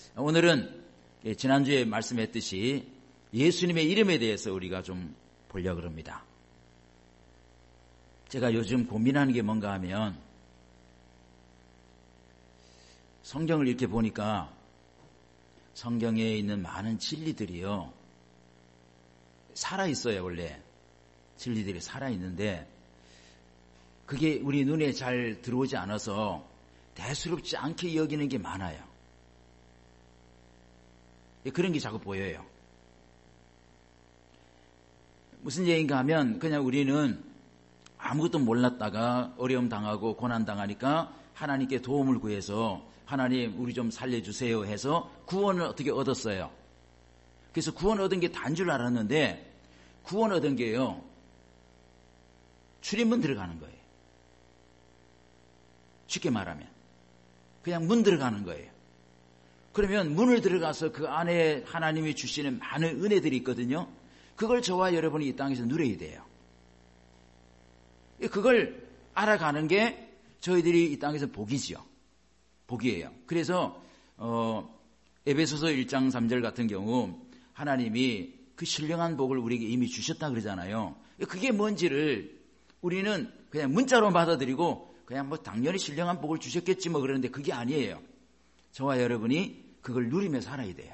오늘은 지난주에 말씀했듯이 예수님의 이름에 대해서 우리가 좀 보려고 합니다. 제가 요즘 고민하는 게 뭔가 하면 성경을 이렇게 보니까 성경에 있는 많은 진리들이요 살아있어요. 원래 진리들이 살아있는데 그게 우리 눈에 잘 들어오지 않아서 대수롭지 않게 여기는 게 많아요. 그런 게 자꾸 보여요. 무슨 얘기인가 하면 그냥 우리는 아무것도 몰랐다가 어려움 당하고 고난 당하니까 하나님께 도움을 구해서 하나님 우리 좀 살려주세요 해서 구원을 어떻게 얻었어요. 그래서 구원 얻은 게 다인 줄 알았는데 구원 얻은 게요 출입문 들어가는 거예요. 쉽게 말하면 그냥 문 들어가는 거예요. 그러면 문을 들어가서 그 안에 하나님이 주시는 많은 은혜들이 있거든요. 그걸 저와 여러분이 이 땅에서 누려야 돼요. 그걸 알아가는 게 저희들이 이 땅에서 복이지요. 복이에요. 그래서 에베소서 1장 3절 같은 경우 하나님이 그 신령한 복을 우리에게 이미 주셨다 그러잖아요. 그게 뭔지를 우리는 그냥 문자로 받아들이고 그냥 뭐 당연히 신령한 복을 주셨겠지 뭐 그러는데 그게 아니에요. 저와 여러분이 그걸 누리며 살아야 돼요.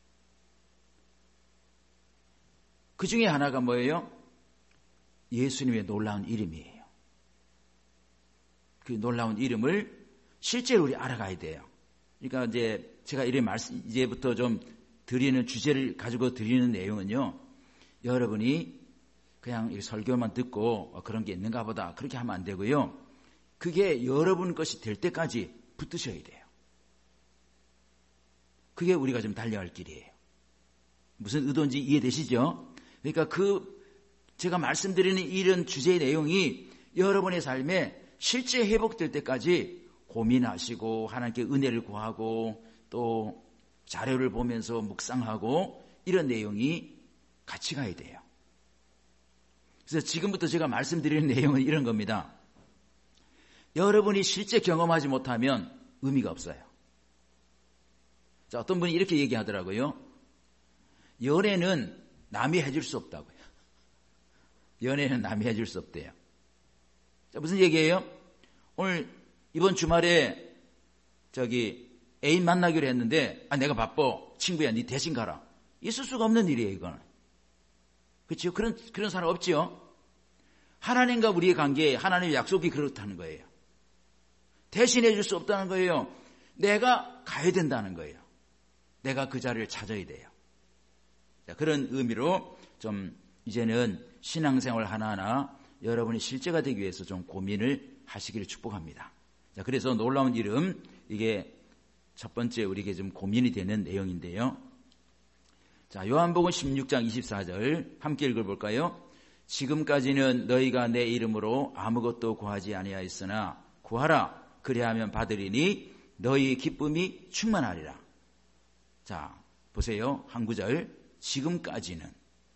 그 중에 하나가 뭐예요? 예수님의 놀라운 이름이에요. 그 놀라운 이름을 실제로 우리 알아가야 돼요. 그러니까 이제 제가 이런 말씀 이제부터 좀 드리는 주제를 가지고 드리는 내용은요. 여러분이 그냥 설교만 듣고 그런 게 있는가 보다 그렇게 하면 안 되고요. 그게 여러분 것이 될 때까지 붙드셔야 돼요. 그게 우리가 좀 달려갈 길이에요. 무슨 의도인지 이해되시죠? 그러니까 제가 말씀드리는 이런 주제의 내용이 여러분의 삶에 실제 회복될 때까지 고민하시고 하나님께 은혜를 구하고 또 자료를 보면서 묵상하고 이런 내용이 같이 가야 돼요. 그래서 지금부터 제가 말씀드리는 내용은 이런 겁니다. 여러분이 실제 경험하지 못하면 의미가 없어요. 자, 어떤 분이 이렇게 얘기하더라고요. 연애는 남이 해줄 수 없다고요. 연애는 남이 해줄 수 없대요. 자, 무슨 얘기예요? 오늘 이번 주말에 애인 만나기로 했는데 내가 바빠. 친구야 네 대신 가라. 있을 수가 없는 일이에요. 이거는. 그렇죠? 그런 사람 없지요? 하나님과 우리의 관계에 하나님의 약속이 그렇다는 거예요. 대신해 줄 수 없다는 거예요. 내가 가야 된다는 거예요. 내가 그 자리를 찾아야 돼요. 자, 그런 의미로 좀 이제는 신앙생활 하나하나 여러분이 실제가 되기 위해서 좀 고민을 하시기를 축복합니다. 자, 그래서 놀라운 이름 이게 첫 번째 우리에게 좀 고민이 되는 내용인데요. 자, 요한복음 16장 24절 함께 읽어볼까요? 지금까지는 너희가 내 이름으로 아무것도 구하지 아니하였으나 구하라 그리하면 받으리니 너희 기쁨이 충만하리라. 자, 보세요. 한 구절. 지금까지는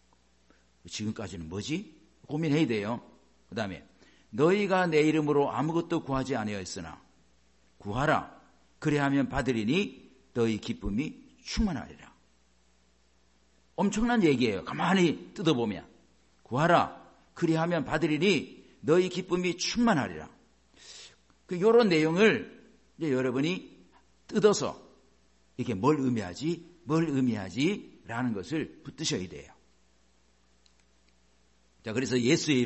뭐지? 고민해야 돼요. 그 다음에 너희가 내 이름으로 아무것도 구하지 아니하였으나 구하라 그리하면 받으리니 너희 기쁨이 충만하리라. 엄청난 얘기예요. 가만히 뜯어보면 구하라 그리하면 받으리니 너희 기쁨이 충만하리라. 이런 내용을 이제 여러분이 뜯어서 이게 뭘 의미하지 라는 것을 붙드셔야 돼요. 자, 그래서 예수의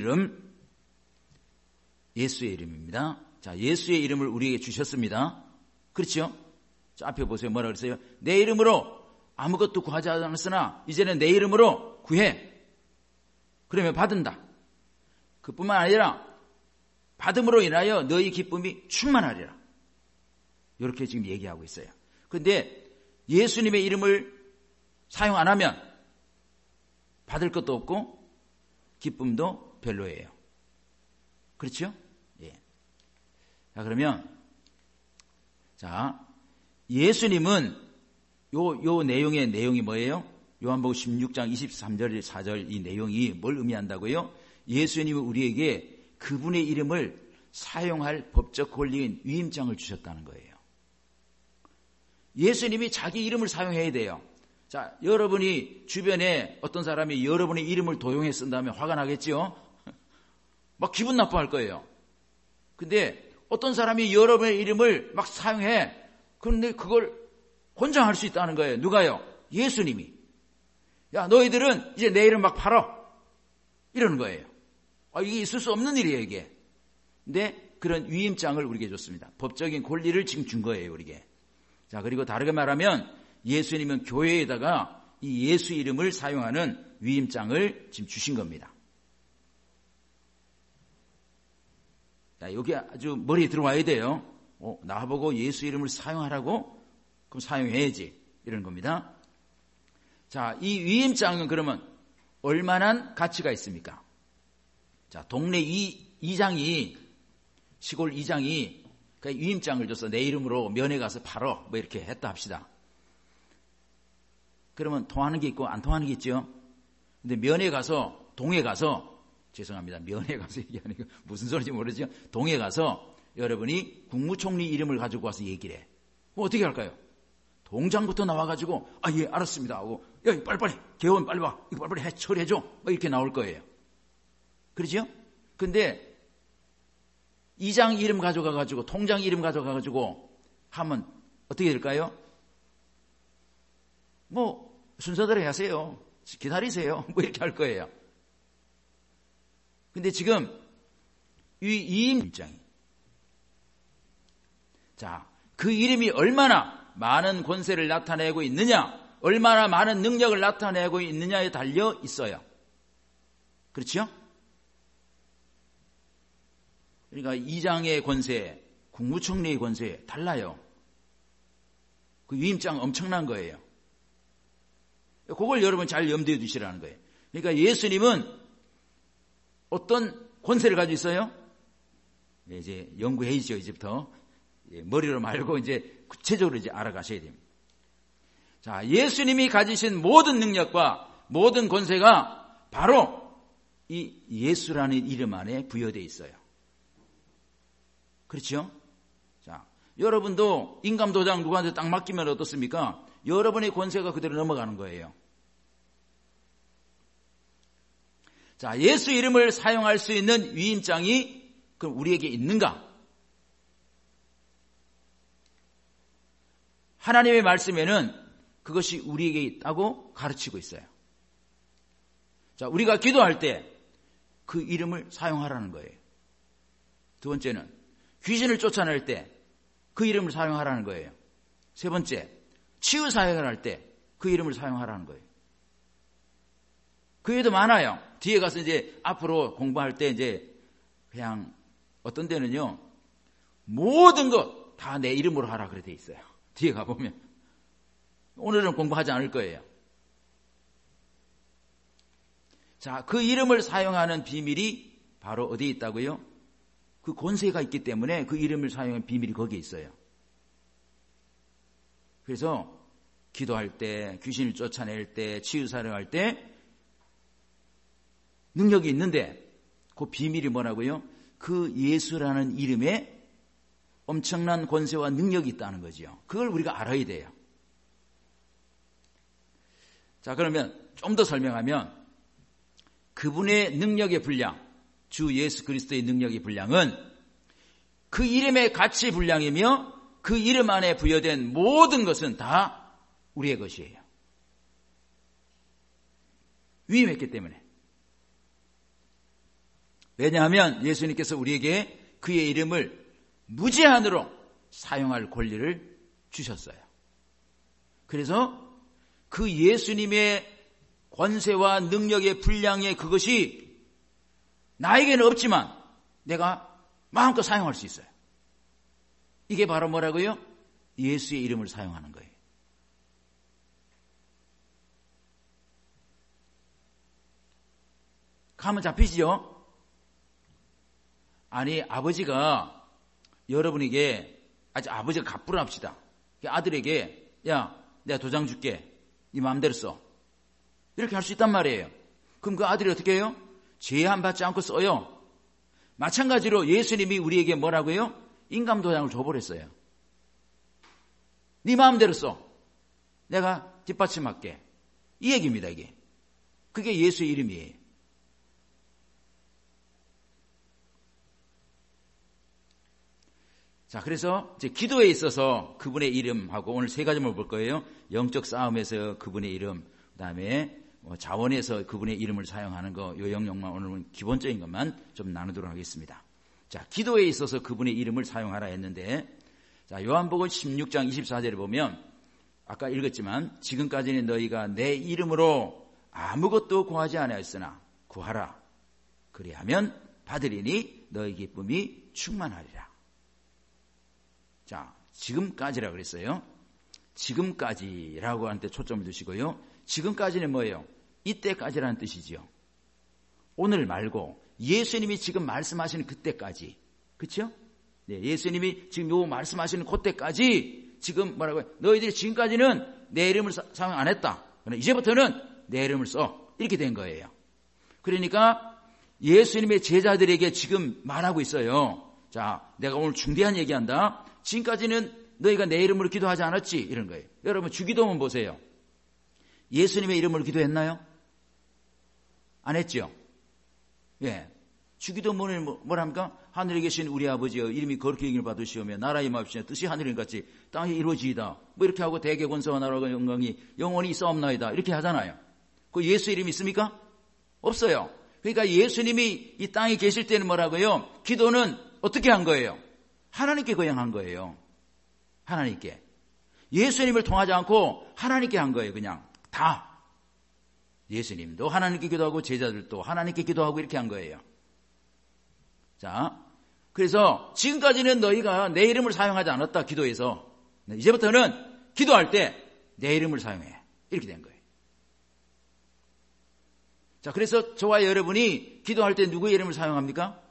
이름입니다. 자, 예수의 이름을 우리에게 주셨습니다. 그렇죠? 자, 앞에 보세요. 뭐라 그랬어요? 내 이름으로 아무것도 구하지 않았으나 이제는 내 이름으로 구해. 그러면 받는다. 그뿐만 아니라 받음으로 인하여 너희 기쁨이 충만하리라. 이렇게 지금 얘기하고 있어요. 그런데 예수님의 이름을 사용 안 하면 받을 것도 없고 기쁨도 별로예요. 그렇죠? 예. 자, 그러면 예수님은 요 내용이 뭐예요? 요한복음 16장 23절 4절 이 내용이 뭘 의미한다고요? 예수님은 우리에게 그분의 이름을 사용할 법적 권리인 위임장을 주셨다는 거예요. 예수님이 자기 이름을 사용해야 돼요. 자, 여러분이 주변에 어떤 사람이 여러분의 이름을 도용해 쓴다면 화가 나겠죠? 막 기분 나빠할 거예요. 근데 어떤 사람이 여러분의 이름을 막 사용해. 그런데 그걸 권장할 수 있다는 거예요. 누가요? 예수님이. 야, 너희들은 이제 내 이름 막 팔아. 이러는 거예요. 이게 있을 수 없는 일이에요, 이게. 근데 그런 위임장을 우리에게 줬습니다. 법적인 권리를 지금 준 거예요, 우리에게. 자, 그리고 다르게 말하면 예수님은 교회에다가 이 예수 이름을 사용하는 위임장을 지금 주신 겁니다. 자, 여기 아주 머리에 들어와야 돼요. 나보고 예수 이름을 사용하라고? 그럼 사용해야지. 이런 겁니다. 자, 이 위임장은 그러면 얼마나 가치가 있습니까? 자, 동네 이장이, 시골 이장이 위임장을 줘서 내 이름으로 면회 가서 팔어. 뭐 이렇게 했다 합시다. 그러면 통하는 게 있고 안 통하는 게 있죠. 근데 면회 가서, 동에 가서, 죄송합니다. 면회 가서 얘기하는 거 무슨 소리인지 모르죠. 동에 가서 여러분이 국무총리 이름을 가지고 와서 얘기를 해. 뭐 어떻게 할까요? 동장부터 나와가지고 예, 알았습니다 하고, 야, 빨리빨리 개원 빨리 와, 이거 빨리빨리 처리해줘, 뭐 이렇게 나올 거예요. 그렇죠? 근데 이장 이름 가져가가지고 통장 이름 가져가가지고 하면 어떻게 될까요? 뭐 순서대로 하세요, 기다리세요, 뭐 이렇게 할 거예요. 근데 지금 이 이임장이, 자, 그 이름이 얼마나 많은 권세를 나타내고 있느냐, 얼마나 많은 능력을 나타내고 있느냐에 달려 있어요. 그렇죠? 그러니까 이장의 권세, 국무총리의 권세 달라요. 그 위임장 엄청난 거예요. 그걸 여러분 잘 염두에 두시라는 거예요. 그러니까 예수님은 어떤 권세를 가지고 있어요? 이제 연구해야죠, 이제부터. 머리로 말고 이제 구체적으로 이제 알아가셔야 됩니다. 자, 예수님이 가지신 모든 능력과 모든 권세가 바로 이 예수라는 이름 안에 부여되어 있어요. 그렇죠? 자, 여러분도 인감도장 누구한테 딱 맡기면 어떻습니까? 여러분의 권세가 그대로 넘어가는 거예요. 자, 예수 이름을 사용할 수 있는 위임장이 그럼 우리에게 있는가? 하나님의 말씀에는 그것이 우리에게 있다고 가르치고 있어요. 자, 우리가 기도할 때 그 이름을 사용하라는 거예요. 두 번째는 귀신을 쫓아낼 때 그 이름을 사용하라는 거예요. 세 번째, 치유 사역을 할 때 그 이름을 사용하라는 거예요. 그 외에도 많아요. 뒤에 가서 이제 앞으로 공부할 때 이제 그냥 어떤 데는요, 모든 것 다 내 이름으로 하라 그래 돼 있어요. 뒤에 가보면. 오늘은 공부하지 않을 거예요. 자, 그 이름을 사용하는 비밀이 바로 어디에 있다고요? 그 권세가 있기 때문에 그 이름을 사용하는 비밀이 거기에 있어요. 그래서 기도할 때, 귀신을 쫓아낼 때, 치유사를 할 때 능력이 있는데 그 비밀이 뭐라고요? 그 예수라는 이름에 엄청난 권세와 능력이 있다는 거죠. 그걸 우리가 알아야 돼요. 자, 그러면 좀 더 설명하면 그분의 능력의 분량, 주 예수 그리스도의 능력의 분량은 그 이름의 가치 분량이며 그 이름 안에 부여된 모든 것은 다 우리의 것이에요. 위임했기 때문에. 왜냐하면 예수님께서 우리에게 그의 이름을 무제한으로 사용할 권리를 주셨어요. 그래서 그 예수님의 권세와 능력의 분량의 그것이 나에게는 없지만 내가 마음껏 사용할 수 있어요. 이게 바로 뭐라고요? 예수의 이름을 사용하는 거예요. 감은 잡히시죠? 아니, 아버지가 여러분에게, 아버지가 갑부랍시다. 아들에게, 야, 내가 도장 줄게. 네 마음대로 써. 이렇게 할 수 있단 말이에요. 그럼 그 아들이 어떻게 해요? 제한 받지 않고 써요. 마찬가지로 예수님이 우리에게 뭐라고요? 인감도장을 줘버렸어요. 네 마음대로 써. 내가 뒷받침할게. 이 얘기입니다, 이게. 그게 예수의 이름이에요. 자, 그래서 이제 기도에 있어서 그분의 이름하고 오늘 세 가지만 볼 거예요. 영적 싸움에서 그분의 이름, 그다음에 자원에서 그분의 이름을 사용하는 거, 요 영역만 오늘은 기본적인 것만 좀 나누도록 하겠습니다. 자, 기도에 있어서 그분의 이름을 사용하라 했는데, 자, 요한복음 16장 24절에 보면 아까 읽었지만 지금까지는 너희가 내 이름으로 아무것도 구하지 아니하였으나 구하라. 그리하면 받으리니 너희 기쁨이 충만하리라. 자, 지금까지라고 그랬어요. 지금까지라고 하는데 초점을 두시고요. 지금까지는 뭐예요? 이때까지라는 뜻이지요. 오늘 말고 예수님이 지금 말씀하시는 그때까지. 그렇죠? 네, 예수님이 지금 요 말씀하시는 그때까지 지금 뭐라고요? 너희들이 지금까지는 내 이름을 사용 안 했다. 그러나 이제부터는 내 이름을 써. 이렇게 된 거예요. 그러니까 예수님의 제자들에게 지금 말하고 있어요. 자, 내가 오늘 중대한 얘기한다. 지금까지는 너희가 내 이름으로 기도하지 않았지? 이런 거예요. 여러분 주기도문 보세요. 예수님의 이름으로 기도했나요? 안 했죠? 예. 주기도문을 뭐랍니까? 하늘에 계신 우리 아버지여 이름이 거룩히 여김을 받으시오며 나라의 임하옵시며 뜻이 하늘인 같이 땅에 이루어지이다. 뭐 이렇게 하고 대개 권세와 나라가 영광이 영원히 있사옵나이다. 이렇게 하잖아요. 그 예수 이름이 있습니까? 없어요. 그러니까 예수님이 이 땅에 계실 때는 뭐라고요? 기도는 어떻게 한 거예요? 하나님께 그냥 한 거예요. 하나님께. 예수님을 통하지 않고 하나님께 한 거예요. 그냥 다. 예수님도 하나님께 기도하고 제자들도 하나님께 기도하고 이렇게 한 거예요. 자, 그래서 지금까지는 너희가 내 이름을 사용하지 않았다. 기도에서. 이제부터는 기도할 때 내 이름을 사용해. 이렇게 된 거예요. 자, 그래서 저와 여러분이 기도할 때 누구의 이름을 사용합니까?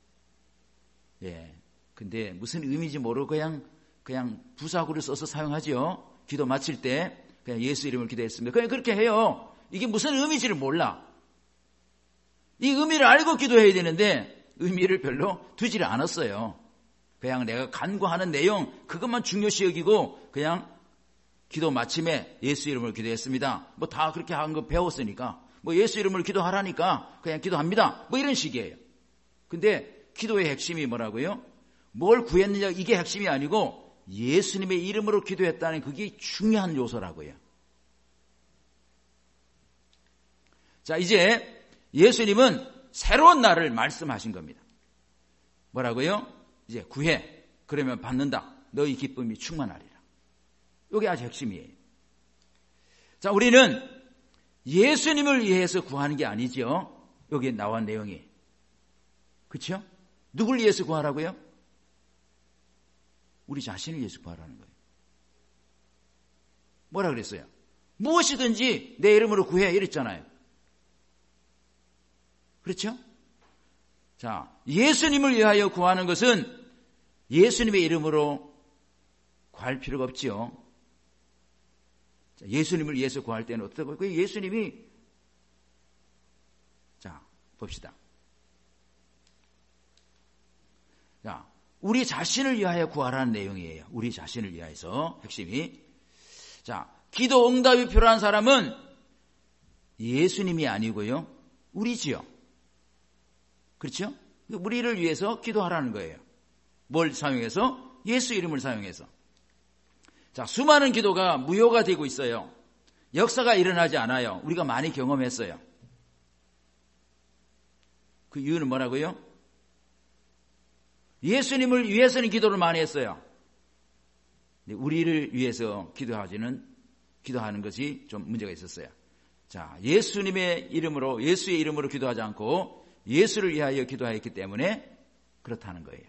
예. 근데 무슨 의미인지 모르고 그냥 부사구를 써서 사용하지요. 기도 마칠 때 그냥 예수 이름을 기도했습니다. 그냥 그렇게 해요. 이게 무슨 의미인지를 몰라. 이 의미를 알고 기도해야 되는데 의미를 별로 두지를 않았어요. 그냥 내가 간구하는 내용 그것만 중요시 여기고 그냥 기도 마침에 예수 이름을 기도했습니다. 뭐 다 그렇게 한 거 배웠으니까 뭐 예수 이름을 기도하라니까 그냥 기도합니다. 뭐 이런 식이에요. 근데 기도의 핵심이 뭐라고요? 뭘 구했느냐 이게 핵심이 아니고 예수님의 이름으로 기도했다는 그게 중요한 요소라고요. 자, 이제 예수님은 새로운 날을 말씀하신 겁니다. 뭐라고요? 이제 구해. 그러면 받는다. 너희 기쁨이 충만하리라. 이게 아주 핵심이에요. 자, 우리는 예수님을 위해서 구하는 게 아니죠. 여기에 나온 내용이. 그렇죠? 누굴 위해서 구하라고요? 우리 자신을 위해서 구하라는 거예요. 뭐라 그랬어요? 무엇이든지 내 이름으로 구해 이랬잖아요. 그렇죠? 자, 예수님을 위하여 구하는 것은 예수님의 이름으로 구할 필요가 없지요. 자, 예수님을 위해서 구할 때는 어떻게 그 예수님이 자, 봅시다. 자, 우리 자신을 위하여 구하라는 내용이에요. 우리 자신을 위하여서 핵심이. 자, 기도 응답이 필요한 사람은 예수님이 아니고요. 우리지요. 그렇죠? 우리를 위해서 기도하라는 거예요. 뭘 사용해서? 예수 이름을 사용해서. 자, 수많은 기도가 무효가 되고 있어요. 역사가 일어나지 않아요. 우리가 많이 경험했어요. 그 이유는 뭐라고요? 예수님을 위해서는 기도를 많이 했어요. 우리를 위해서 기도하는 것이 좀 문제가 있었어요. 자, 예수님의 이름으로, 예수의 이름으로 기도하지 않고 예수를 위하여 기도하였기 때문에 그렇다는 거예요.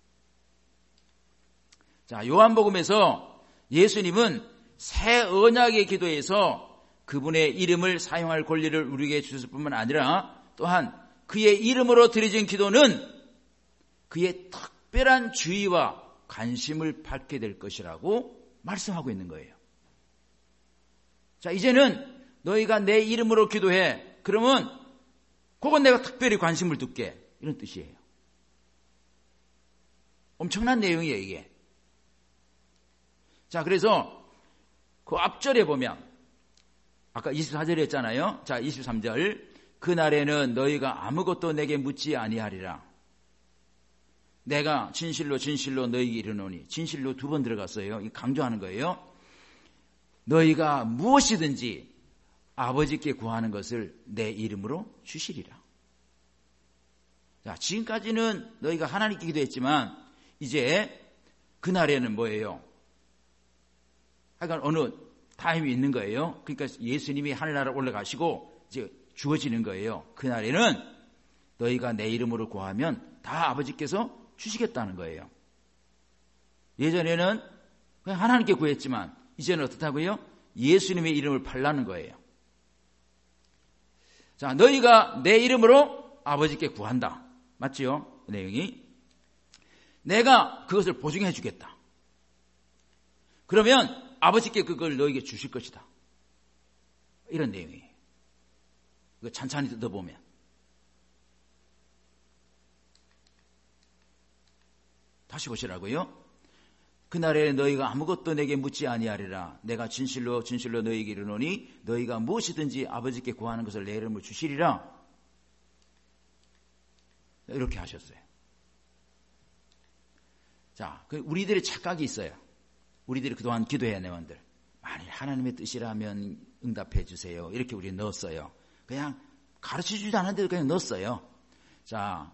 자, 요한복음에서 예수님은 새 언약의 기도에서 그분의 이름을 사용할 권리를 우리에게 주셨을 뿐만 아니라 또한 그의 이름으로 드려진 기도는 그의 특별한 주의와 관심을 받게 될 것이라고 말씀하고 있는 거예요. 자, 이제는 너희가 내 이름으로 기도해. 그러면 그건 내가 특별히 관심을 둘게. 이런 뜻이에요. 엄청난 내용이에요, 이게. 자, 그래서 그 앞절에 보면 아까 24절에 했잖아요. 자, 23절. 그날에는 너희가 아무것도 내게 묻지 아니하리라. 내가 진실로 진실로 너희에게 이르노니. 진실로 두 번 들어갔어요. 강조하는 거예요. 너희가 무엇이든지 아버지께 구하는 것을 내 이름으로 주시리라. 자, 지금까지는 너희가 하나님께 기도했지만 이제 그날에는 뭐예요? 하여간 어느 타임이 있는 거예요. 그러니까 예수님이 하늘나라 올라가시고 이제 주어지는 거예요. 그날에는 너희가 내 이름으로 구하면 다 아버지께서 주시겠다는 거예요. 예전에는 그냥 하나님께 구했지만 이제는 어떻다고요? 예수님의 이름을 팔라는 거예요. 자, 너희가 내 이름으로 아버지께 구한다. 맞지요? 그 내용이. 내가 그것을 보증해 주겠다. 그러면 아버지께 그걸 너에게 주실 것이다. 이런 내용이에요. 이거 찬찬히 뜯어보면. 다시 보시라고요. 그날에 너희가 아무것도 내게 묻지 아니하리라. 내가 진실로 진실로 너희에게 이르노니 너희가 무엇이든지 아버지께 구하는 것을 내 이름으로 주시리라. 이렇게 하셨어요. 자, 우리들의 착각이 있어요. 우리들이 그동안 기도해야 내원들. 만일 하나님의 뜻이라면 응답해 주세요. 이렇게 우리 넣었어요. 그냥 가르쳐주지도 않았는데 그냥 넣었어요. 자,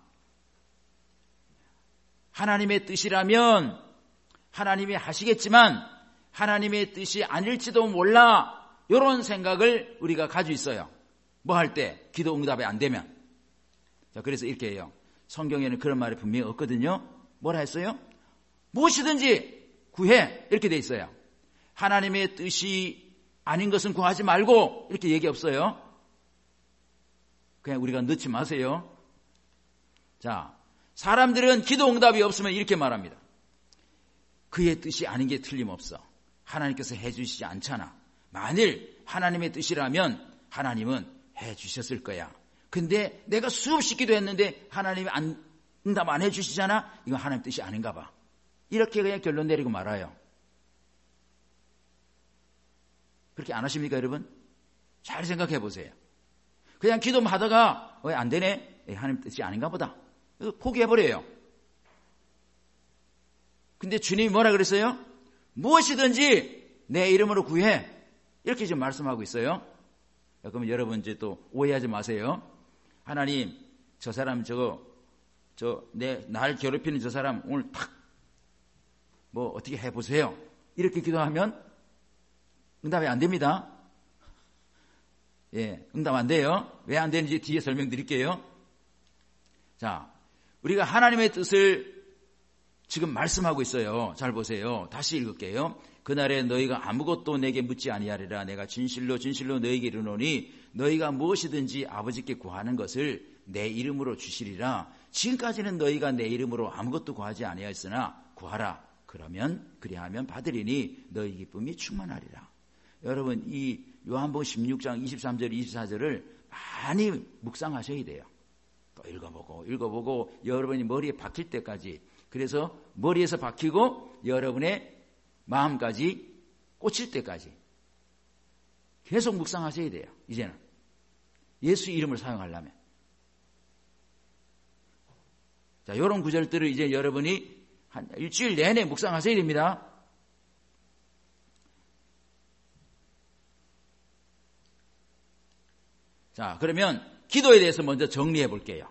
하나님의 뜻이라면 하나님이 하시겠지만 하나님의 뜻이 아닐지도 몰라. 이런 생각을 우리가 가지고 있어요. 뭐 할 때? 기도 응답이 안 되면. 자, 그래서 이렇게 해요. 성경에는 그런 말이 분명히 없거든요. 뭐라 했어요? 무엇이든지 구해. 이렇게 돼 있어요. 하나님의 뜻이 아닌 것은 구하지 말고 이렇게 얘기 없어요. 그냥 우리가 넣지 마세요. 자, 사람들은 기도 응답이 없으면 이렇게 말합니다. 그의 뜻이 아닌 게 틀림없어. 하나님께서 해주시지 않잖아. 만일 하나님의 뜻이라면 하나님은 해주셨을 거야. 근데 내가 수없이 기도했는데 하나님이 응답 안 해주시잖아. 이건 하나님 뜻이 아닌가 봐. 이렇게 그냥 결론 내리고 말아요. 그렇게 안 하십니까, 여러분? 잘 생각해 보세요. 그냥 기도하다가 왜 안 되네? 하나님 뜻이 아닌가 보다. 포기해버려요. 근데 주님이 뭐라 그랬어요? 무엇이든지 내 이름으로 구해. 이렇게 지금 말씀하고 있어요. 그러면 여러분 이제 또 오해하지 마세요. 하나님, 저 사람 날 괴롭히는 저 사람 오늘 탁 뭐 어떻게 해보세요. 이렇게 기도하면 응답이 안 됩니다. 예, 응답 안 돼요. 왜 안 되는지 뒤에 설명드릴게요. 자, 우리가 하나님의 뜻을 지금 말씀하고 있어요. 잘 보세요. 다시 읽을게요. 그날에 너희가 아무것도 내게 묻지 아니하리라. 내가 진실로 진실로 너희에게 이르노니 너희가 무엇이든지 아버지께 구하는 것을 내 이름으로 주시리라. 지금까지는 너희가 내 이름으로 아무것도 구하지 아니하였으나 구하라. 그리하면 받으리니 너희 기쁨이 충만하리라. 여러분, 이 요한복음 16장 23절 24절을 많이 묵상하셔야 돼요. 또 읽어보고 여러분이 머리에 박힐 때까지, 그래서 머리에서 박히고 여러분의 마음까지 꽂힐 때까지 계속 묵상하셔야 돼요. 이제는 예수 이름을 사용하려면. 자, 이런 구절들을 이제 여러분이 한 일주일 내내 묵상하셔야 됩니다. 자, 그러면 기도에 대해서 먼저 정리해 볼게요.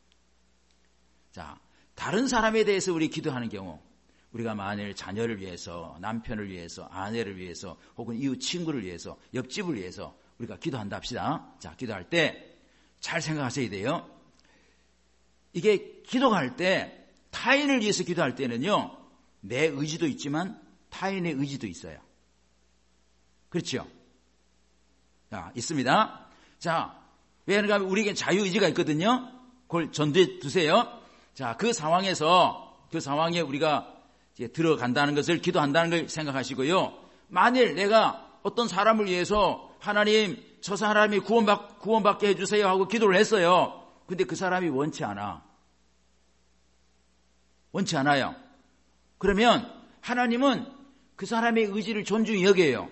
자, 다른 사람에 대해서 우리 기도하는 경우, 우리가 만일 자녀를 위해서, 남편을 위해서, 아내를 위해서, 혹은 이웃 친구를 위해서, 옆집을 위해서 우리가 기도한다 합시다. 자, 기도할 때 잘 생각하셔야 돼요. 이게 기도할 때 타인을 위해서 기도할 때는요, 내 의지도 있지만 타인의 의지도 있어요. 그렇죠? 자, 있습니다. 자, 왜냐하면 우리에게 자유의지가 있거든요. 그걸 전두에 두세요. 자, 그 상황에 우리가 이제 들어간다는 것을, 기도한다는 걸 생각하시고요. 만일 내가 어떤 사람을 위해서 하나님, 저 사람이 구원받게 해주세요 하고 기도를 했어요. 근데 그 사람이 원치 않아요. 그러면 하나님은 그 사람의 의지를 존중히 여겨요.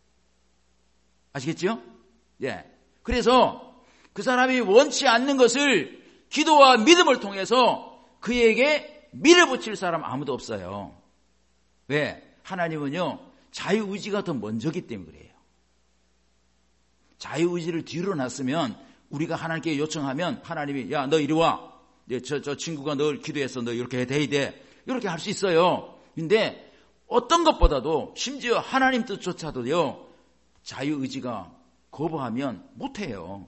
아시겠죠? 예. 그래서 그 사람이 원치 않는 것을 기도와 믿음을 통해서 그에게 밀어붙일 사람 아무도 없어요. 왜? 하나님은요, 자유의지가 더 먼저기 때문에 그래요. 자유의지를 뒤로 놨으면 우리가 하나님께 요청하면 하나님이 야, 너 이리 와. 저 친구가 널 기도해서 너 이렇게 해야 돼. 이렇게 할 수 있어요. 근데 어떤 것보다도 심지어 하나님 뜻조차도요, 자유의지가 거부하면 못해요.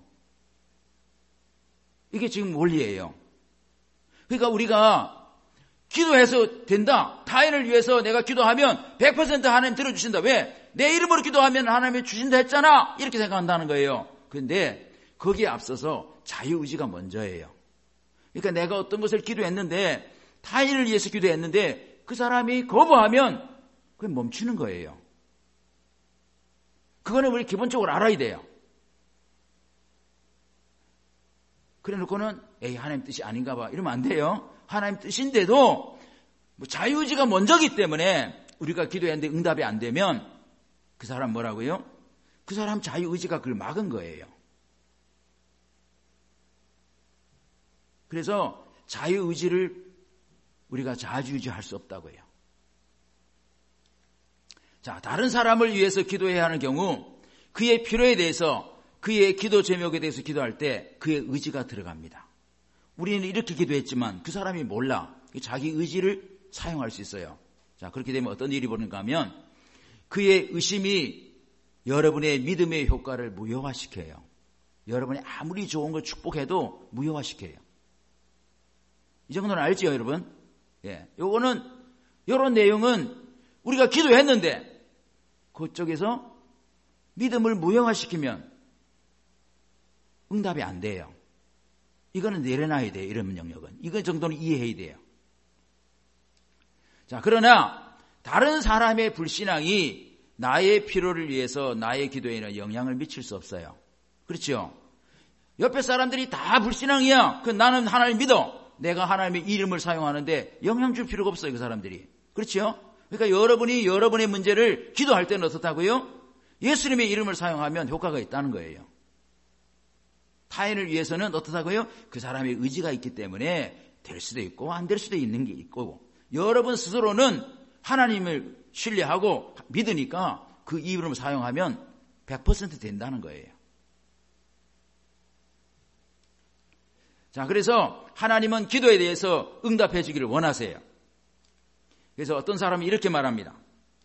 이게 지금 원리예요. 그러니까 우리가 기도해서 된다. 타인을 위해서 내가 기도하면 100% 하나님 들어주신다. 왜? 내 이름으로 기도하면 하나님이 주신다 했잖아. 이렇게 생각한다는 거예요. 그런데 거기에 앞서서 자유의지가 먼저예요. 그러니까 내가 어떤 것을 기도했는데 타인을 위해서 기도했는데 그 사람이 거부하면 그게 멈추는 거예요. 그거는 우리 기본적으로 알아야 돼요. 그래 놓고는 에이 하나님 뜻이 아닌가 봐 이러면 안 돼요. 하나님 뜻인데도 자유의지가 먼저기 때문에 우리가 기도했는데 응답이 안 되면 그 사람 뭐라고요? 그 사람 자유의지가 그걸 막은 거예요. 그래서 자유의지를 우리가 좌지우지할 수 없다고요. 자, 다른 사람을 위해서 기도해야 하는 경우 그의 필요에 대해서 그의 기도 제목에 대해서 기도할 때 그의 의지가 들어갑니다. 우리는 이렇게 기도했지만 그 사람이 몰라. 자기 의지를 사용할 수 있어요. 자, 그렇게 되면 어떤 일이 벌어지는가 하면 그의 의심이 여러분의 믿음의 효과를 무효화시켜요. 여러분이 아무리 좋은 걸 축복해도 무효화시켜요. 이 정도는 알죠, 여러분? 예. 요런 내용은 우리가 기도했는데 그쪽에서 믿음을 무효화시키면 응답이 안 돼요. 이거는 내려놔야 돼요. 이런 영역은. 이거 정도는 이해해야 돼요. 자, 그러나 다른 사람의 불신앙이 나의 필요를 위해서 나의 기도에는 영향을 미칠 수 없어요. 그렇죠? 옆에 사람들이 다 불신앙이야. 나는 하나님 믿어. 내가 하나님의 이름을 사용하는데 영향 줄 필요가 없어요. 그 사람들이. 그렇죠? 그러니까 여러분이 여러분의 문제를 기도할 때는 어떻다고요? 예수님의 이름을 사용하면 효과가 있다는 거예요. 타인을 위해서는 어떻다고요? 그 사람의 의지가 있기 때문에 될 수도 있고 안 될 수도 있는 게 있고 여러분 스스로는 하나님을 신뢰하고 믿으니까 그 이름을 사용하면 100% 된다는 거예요. 자, 그래서 하나님은 기도에 대해서 응답해 주기를 원하세요. 그래서 어떤 사람이 이렇게 말합니다.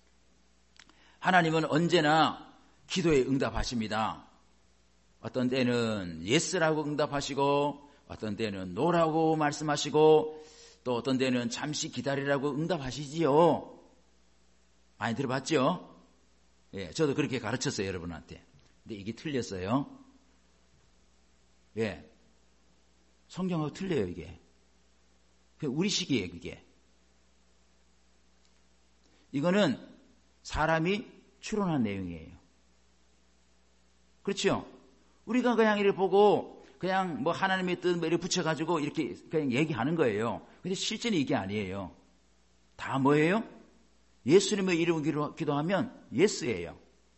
하나님은 언제나 기도에 응답하십니다. 어떤 때는 예스라고 응답하시고 어떤 때는 노라고 말씀하시고 또 어떤 때는 잠시 기다리라고 응답하시지요. 많이 들어봤죠? 예, 저도 그렇게 가르쳤어요, 여러분한테. 근데 이게 틀렸어요. 예. 성경하고 틀려요, 이게. 우리식이에요, 그게. 이거는 사람이 추론한 내용이에요. 그렇죠? 우리가 그냥 이렇게 보고 그냥 뭐 하나님의 뜻 이렇게 붙여가지고 이렇게 그냥 얘기하는 거예요. 근데 실제는 이게 아니에요. 다 뭐예요? 예수님의 이름으로 기도하면 예스예요.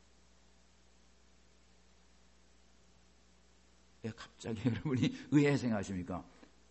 왜 갑자기 여러분이 의아해 생각하십니까?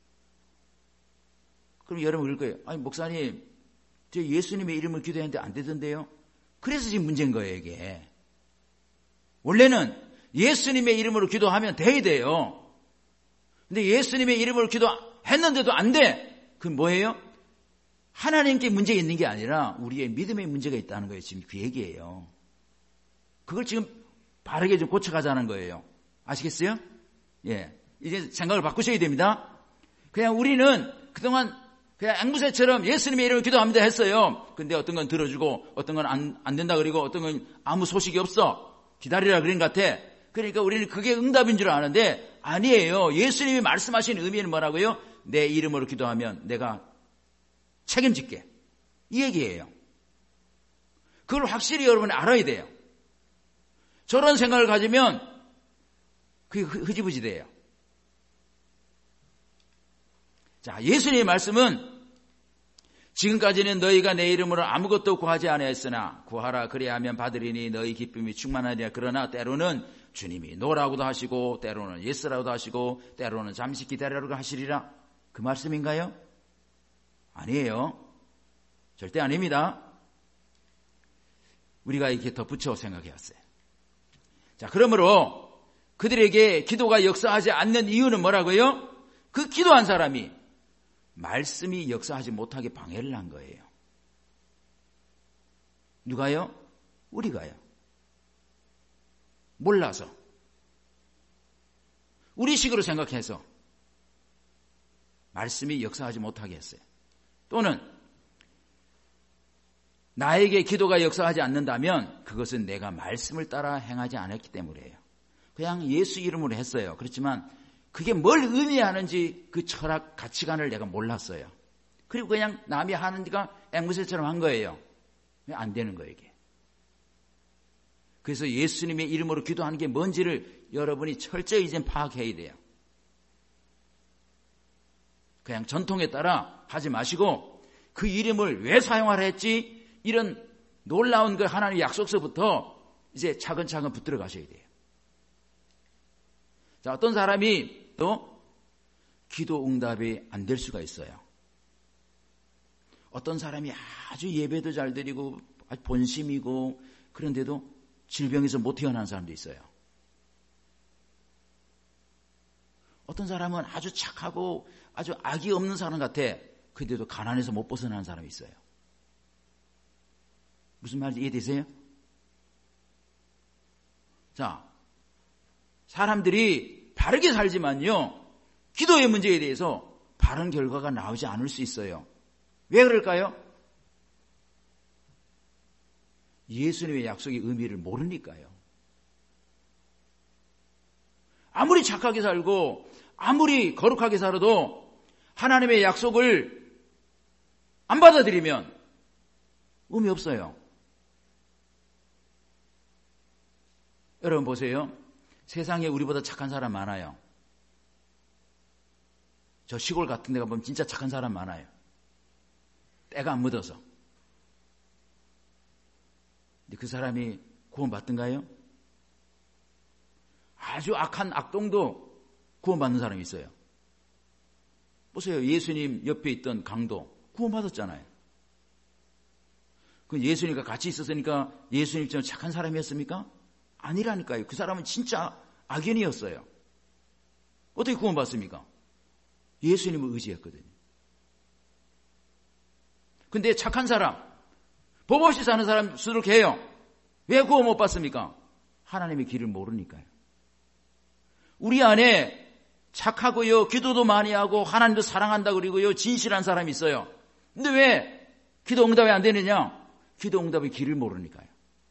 그럼 여러분 그럴 거예요. 아니 목사님, 저 예수님의 이름을 기도했는데 안 되던데요? 그래서 지금 문제인 거예요, 이게. 원래는 예수님의 이름으로 기도하면 돼야 돼요. 근데 예수님의 이름으로 기도했는데도 안 돼. 그건 뭐예요? 하나님께 문제가 있는 게 아니라 우리의 믿음에 문제가 있다는 거예요. 지금 그 얘기예요. 그걸 지금 바르게 좀 고쳐가자는 거예요. 아시겠어요? 예. 이제 생각을 바꾸셔야 됩니다. 그냥 우리는 그동안 그냥 앵무새처럼 예수님의 이름으로 기도합니다 했어요. 근데 어떤 건 들어주고 어떤 건 안 된다 그리고 어떤 건 아무 소식이 없어. 기다리라 그런 것 같아. 그러니까 우리는 그게 응답인 줄 아는데 아니에요. 예수님이 말씀하신 의미는 뭐라고요? 내 이름으로 기도하면 내가 책임질게. 이 얘기예요. 그걸 확실히 여러분이 알아야 돼요. 저런 생각을 가지면 그게 흐지부지 돼요. 자, 예수님의 말씀은 지금까지는 너희가 내 이름으로 아무것도 구하지 아니하였으나 구하라 그리하면 받으리니 너희 기쁨이 충만하리라. 그러나 때로는 주님이 노라고도 하시고 때로는 예스라고도 하시고 때로는 잠시 기다리라고 하시리라. 그 말씀인가요? 아니에요. 절대 아닙니다. 우리가 이렇게 덧붙여 생각해왔어요. 자, 그러므로 그들에게 기도가 역사하지 않는 이유는 뭐라고요? 그 기도한 사람이 말씀이 역사하지 못하게 방해를 한 거예요. 누가요? 우리가요. 몰라서. 우리식으로 생각해서 말씀이 역사하지 못하게 했어요. 또는 나에게 기도가 역사하지 않는다면 그것은 내가 말씀을 따라 행하지 않았기 때문이에요. 그냥 예수 이름으로 했어요. 그렇지만 그게 뭘 의미하는지 그 철학 가치관을 내가 몰랐어요. 그리고 그냥 남이 하는지가 앵무새처럼 한 거예요. 안 되는 거예요, 이게. 그래서 예수님의 이름으로 기도하는 게 뭔지를 여러분이 철저히 이제 파악해야 돼요. 그냥 전통에 따라 하지 마시고 그 이름을 왜 사용하라 했지? 이런 놀라운 그 하나님의 약속서부터 이제 차근차근 붙들어 가셔야 돼요. 자, 어떤 사람이 또 기도 응답이 안 될 수가 있어요. 어떤 사람이 아주 예배도 잘 드리고 아주 본심이고 그런데도 질병에서 못 태어난 사람도 있어요. 어떤 사람은 아주 착하고 아주 악이 없는 사람 같아. 그런데도 가난해서 못 벗어나는 사람이 있어요. 무슨 말인지 이해되세요? 자, 사람들이 바르게 살지만요, 기도의 문제에 대해서 바른 결과가 나오지 않을 수 있어요. 왜 그럴까요? 예수님의 약속의 의미를 모르니까요. 아무리 착하게 살고 아무리 거룩하게 살아도 하나님의 약속을 안 받아들이면 의미 없어요. 여러분 보세요. 세상에 우리보다 착한 사람 많아요. 저 시골 같은 데 가보면 진짜 착한 사람 많아요. 때가 안 묻어서. 근데 그 사람이 구원받던가요? 아주 악한 악동도 구원받는 사람이 있어요. 보세요. 예수님 옆에 있던 강도 구원받았잖아요. 그 예수님과 같이 있었으니까 예수님처럼 착한 사람이었습니까? 아니라니까요. 그 사람은 진짜 악인이었어요. 어떻게 구원받습니까? 예수님을 의지했거든요. 근데 착한 사람, 법 없이 사는 사람 수록해요. 왜 구원 못 받습니까? 하나님의 길을 모르니까요. 우리 안에 착하고요, 기도도 많이 하고 하나님도 사랑한다 그리고요, 진실한 사람이 있어요. 근데 왜 기도 응답이 안 되느냐? 기도 응답의 길을 모르니까요.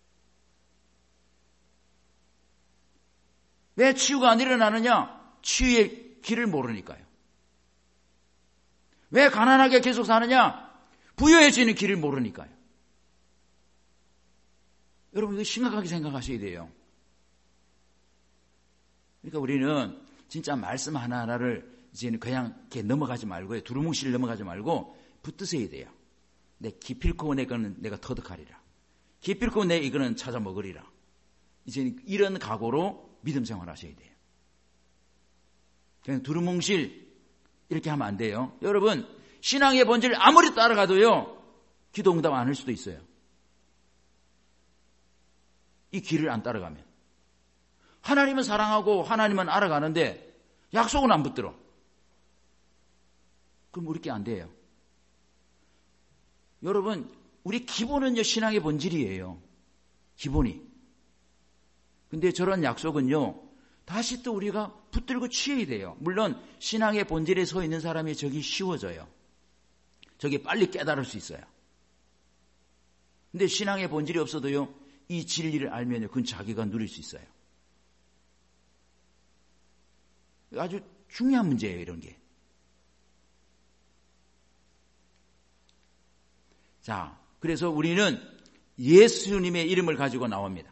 왜 치유가 안 일어나느냐? 치유의 길을 모르니까요. 왜 가난하게 계속 사느냐? 부유해지는 길을 모르니까요. 여러분 이거 심각하게 생각하셔야 돼요. 그러니까 우리는 진짜 말씀 하나하나를 이제는 그냥 이렇게 넘어가지 말고요. 두루뭉실 넘어가지 말고 붙드셔야 돼요. 내 기필코 내 거는 내가 터득하리라. 기필코 내 이거는 찾아 먹으리라. 이제 이런 각오로 믿음 생활하셔야 돼요. 그냥 두루뭉실 이렇게 하면 안 돼요. 여러분 신앙의 본질을 아무리 따라가도요 기도 응답 안 할 수도 있어요. 이 길을 안 따라가면 하나님은 사랑하고 하나님은 알아가는데 약속은 안 붙들어. 그럼 우리 게 안 돼요. 여러분 우리 기본은요 신앙의 본질이에요. 기본이. 근데 저런 약속은요 다시 또 우리가 붙들고 취해야 돼요. 물론 신앙의 본질에 서 있는 사람이 저기 쉬워져요. 저기 빨리 깨달을 수 있어요. 근데 신앙의 본질이 없어도요 이 진리를 알면요 그건 자기가 누릴 수 있어요. 아주 중요한 문제예요, 이런 게. 자, 그래서 우리는 예수님의 이름을 가지고 나옵니다.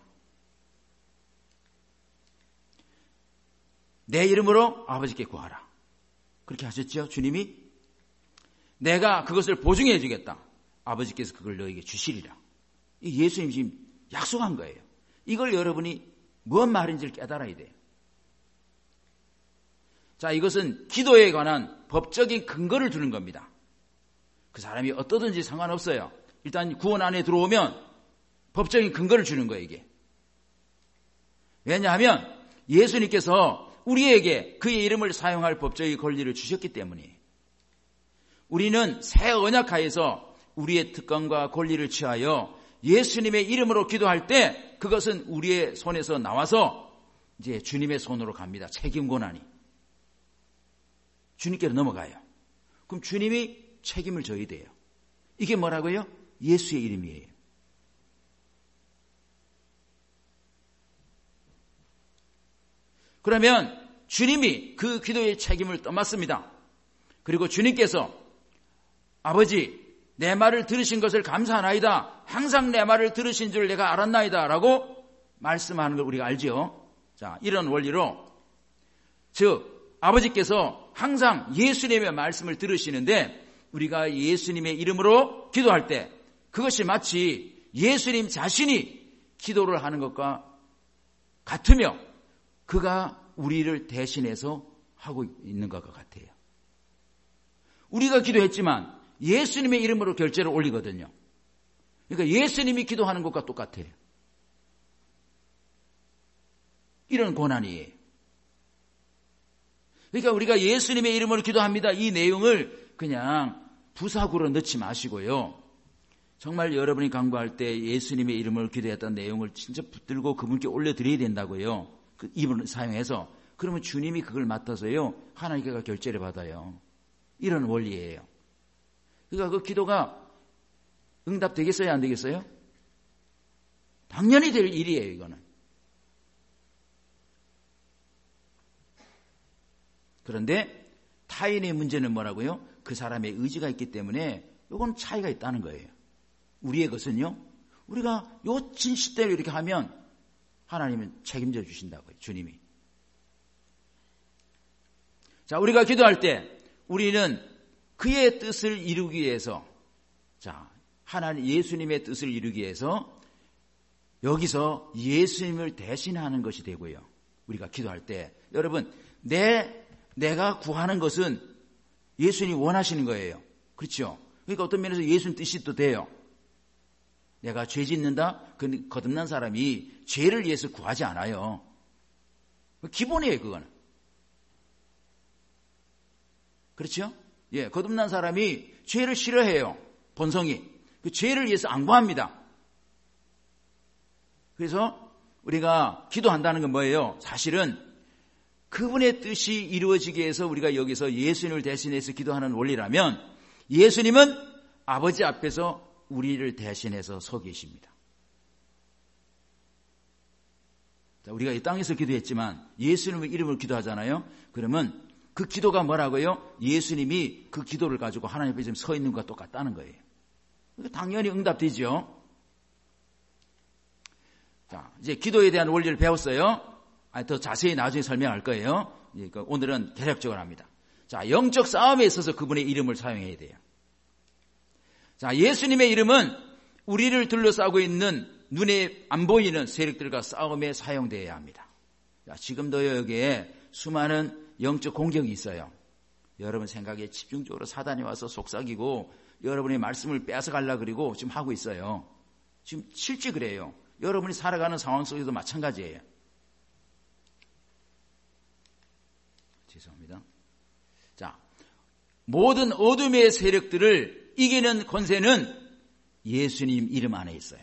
내 이름으로 아버지께 구하라. 그렇게 하셨죠, 주님이? 내가 그것을 보증해 주겠다. 아버지께서 그걸 너에게 주시리라. 예수님이 지금 약속한 거예요. 이걸 여러분이 뭔 말인지를 깨달아야 돼요. 자, 이것은 기도에 관한 법적인 근거를 두는 겁니다. 그 사람이 어떠든지 상관없어요. 일단 구원 안에 들어오면 법적인 근거를 주는 거예요, 이게. 왜냐하면 예수님께서 우리에게 그의 이름을 사용할 법적인 권리를 주셨기 때문에 우리는 새 언약하에서 우리의 특권과 권리를 취하여 예수님의 이름으로 기도할 때 그것은 우리의 손에서 나와서 이제 주님의 손으로 갑니다. 책임 권한이. 주님께로 넘어가요. 그럼 주님이 책임을 져야 돼요. 이게 뭐라고요? 예수의 이름이에요. 그러면 주님이 그 기도의 책임을 떠맡습니다. 그리고 주님께서 아버지 내 말을 들으신 것을 감사하나이다. 항상 내 말을 들으신 줄 내가 알았나이다. 라고 말씀하는 걸 우리가 알죠. 자, 이런 원리로 즉 아버지께서 항상 예수님의 말씀을 들으시는데 우리가 예수님의 이름으로 기도할 때 그것이 마치 예수님 자신이 기도를 하는 것과 같으며 그가 우리를 대신해서 하고 있는 것과 같아요. 우리가 기도했지만 예수님의 이름으로 결제를 올리거든요. 그러니까 예수님이 기도하는 것과 똑같아요. 이런 고난이에요. 그러니까 우리가 예수님의 이름으로 기도합니다. 이 내용을 그냥 부사구로 넣지 마시고요. 정말 여러분이 간구할 때 예수님의 이름으로 기도했던 내용을 진짜 붙들고 그분께 올려드려야 된다고요. 그 이름을 사용해서. 그러면 주님이 그걸 맡아서요. 하나님께서 결제를 받아요. 이런 원리예요. 그러니까 그 기도가 응답되겠어요? 안 되겠어요? 당연히 될 일이에요. 이거는. 그런데 타인의 문제는 뭐라고요? 그 사람의 의지가 있기 때문에 이건 차이가 있다는 거예요. 우리의 것은요. 우리가 요 진실대로 이렇게 하면 하나님은 책임져 주신다고요. 주님이. 자, 우리가 기도할 때 우리는 그의 뜻을 이루기 위해서 자, 하나님 예수님의 뜻을 이루기 위해서 여기서 예수님을 대신하는 것이 되고요. 우리가 기도할 때 여러분 내가 구하는 것은 예수님이 원하시는 거예요. 그렇죠? 그러니까 어떤 면에서 예수님 뜻이 또 돼요. 내가 죄 짓는다? 그 거듭난 사람이 죄를 위해서 구하지 않아요. 기본이에요, 그거는. 그렇죠? 예, 거듭난 사람이 죄를 싫어해요. 본성이. 그 죄를 위해서 안 구합니다. 그래서 우리가 기도한다는 건 뭐예요? 사실은 그분의 뜻이 이루어지기 위해서 우리가 여기서 예수님을 대신해서 기도하는 원리라면 예수님은 아버지 앞에서 우리를 대신해서 서 계십니다. 자, 우리가 이 땅에서 기도했지만 예수님의 이름으로 기도하잖아요. 그러면 그 기도가 뭐라고요? 예수님이 그 기도를 가지고 하나님 앞에 지금 서 있는 것과 똑같다는 거예요. 당연히 응답되죠. 자, 이제 기도에 대한 원리를 배웠어요. 더 자세히 나중에 설명할 거예요. 오늘은 대략적으로 합니다. 자, 영적 싸움에 있어서 그분의 이름을 사용해야 돼요. 자, 예수님의 이름은 우리를 둘러싸고 있는 눈에 안 보이는 세력들과 싸움에 사용되어야 합니다. 자, 지금도 여기에 수많은 영적 공격이 있어요. 여러분 생각에 집중적으로 사단이 와서 속삭이고 여러분의 말씀을 뺏어가려고 그러고 지금 하고 있어요. 지금 실제 그래요. 여러분이 살아가는 상황 속에도 마찬가지예요. 죄송합니다. 자, 모든 어둠의 세력들을 이기는 권세는 예수님 이름 안에 있어요.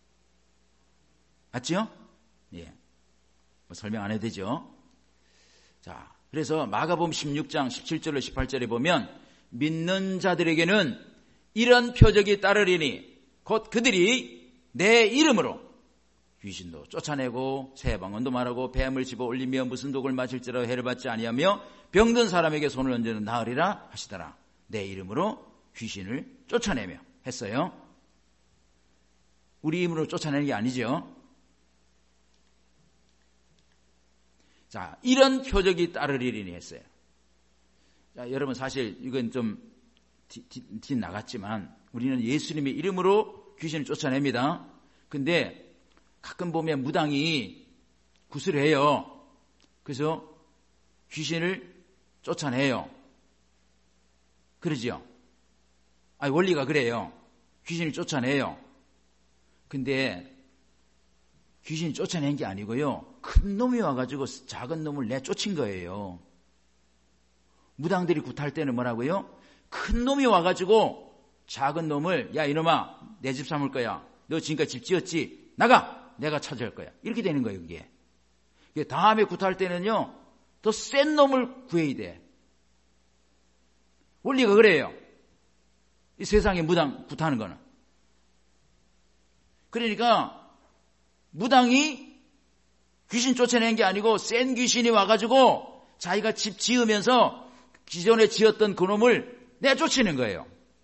맞죠? 예. 뭐 설명 안 해도 되죠? 자, 그래서 마가복음 16장 17절로 18절에 보면 믿는 자들에게는 이런 표적이 따르리니 곧 그들이 내 이름으로 귀신도 쫓아내고 새방언도 말하고 뱀을 집어 올리며 무슨 독을 마실지라도 해를 받지 아니하며 병든 사람에게 손을 얹으면 나으리라 하시더라. 내 이름으로 귀신을 쫓아내며 했어요. 우리 이름으로 쫓아내는 게 아니죠. 자, 이런 표적이 따르리니 했어요. 자, 여러분 사실 이건 좀 뒷 나갔지만 우리는 예수님의 이름으로 귀신을 쫓아냅니다. 근데 가끔 보면 무당이 구슬을 해요. 그래서 귀신을 쫓아내요. 그러지요? 원리가 그래요. 귀신을 쫓아내요. 근데 귀신이 쫓아낸 게 아니고요. 큰 놈이 와가지고 작은 놈을 내쫓은 거예요. 무당들이 굿할 때는 뭐라고요? 큰 놈이 와가지고 작은 놈을 야 이놈아 내 집 삼을 거야. 너 지금까지 집 지었지? 나가! 내가 차지할 거야. 이렇게 되는 거예요. 그게. 다음에 굿할 때는요. 더 센 놈을 구해야 돼. 원리가 그래요. 이 세상에 무당 굿하는 거는. 그러니까 무당이 귀신 쫓아낸 게 아니고 센 귀신이 와가지고 자기가 집 지으면서 기존에 지었던 그놈을 내쫓는 거예요.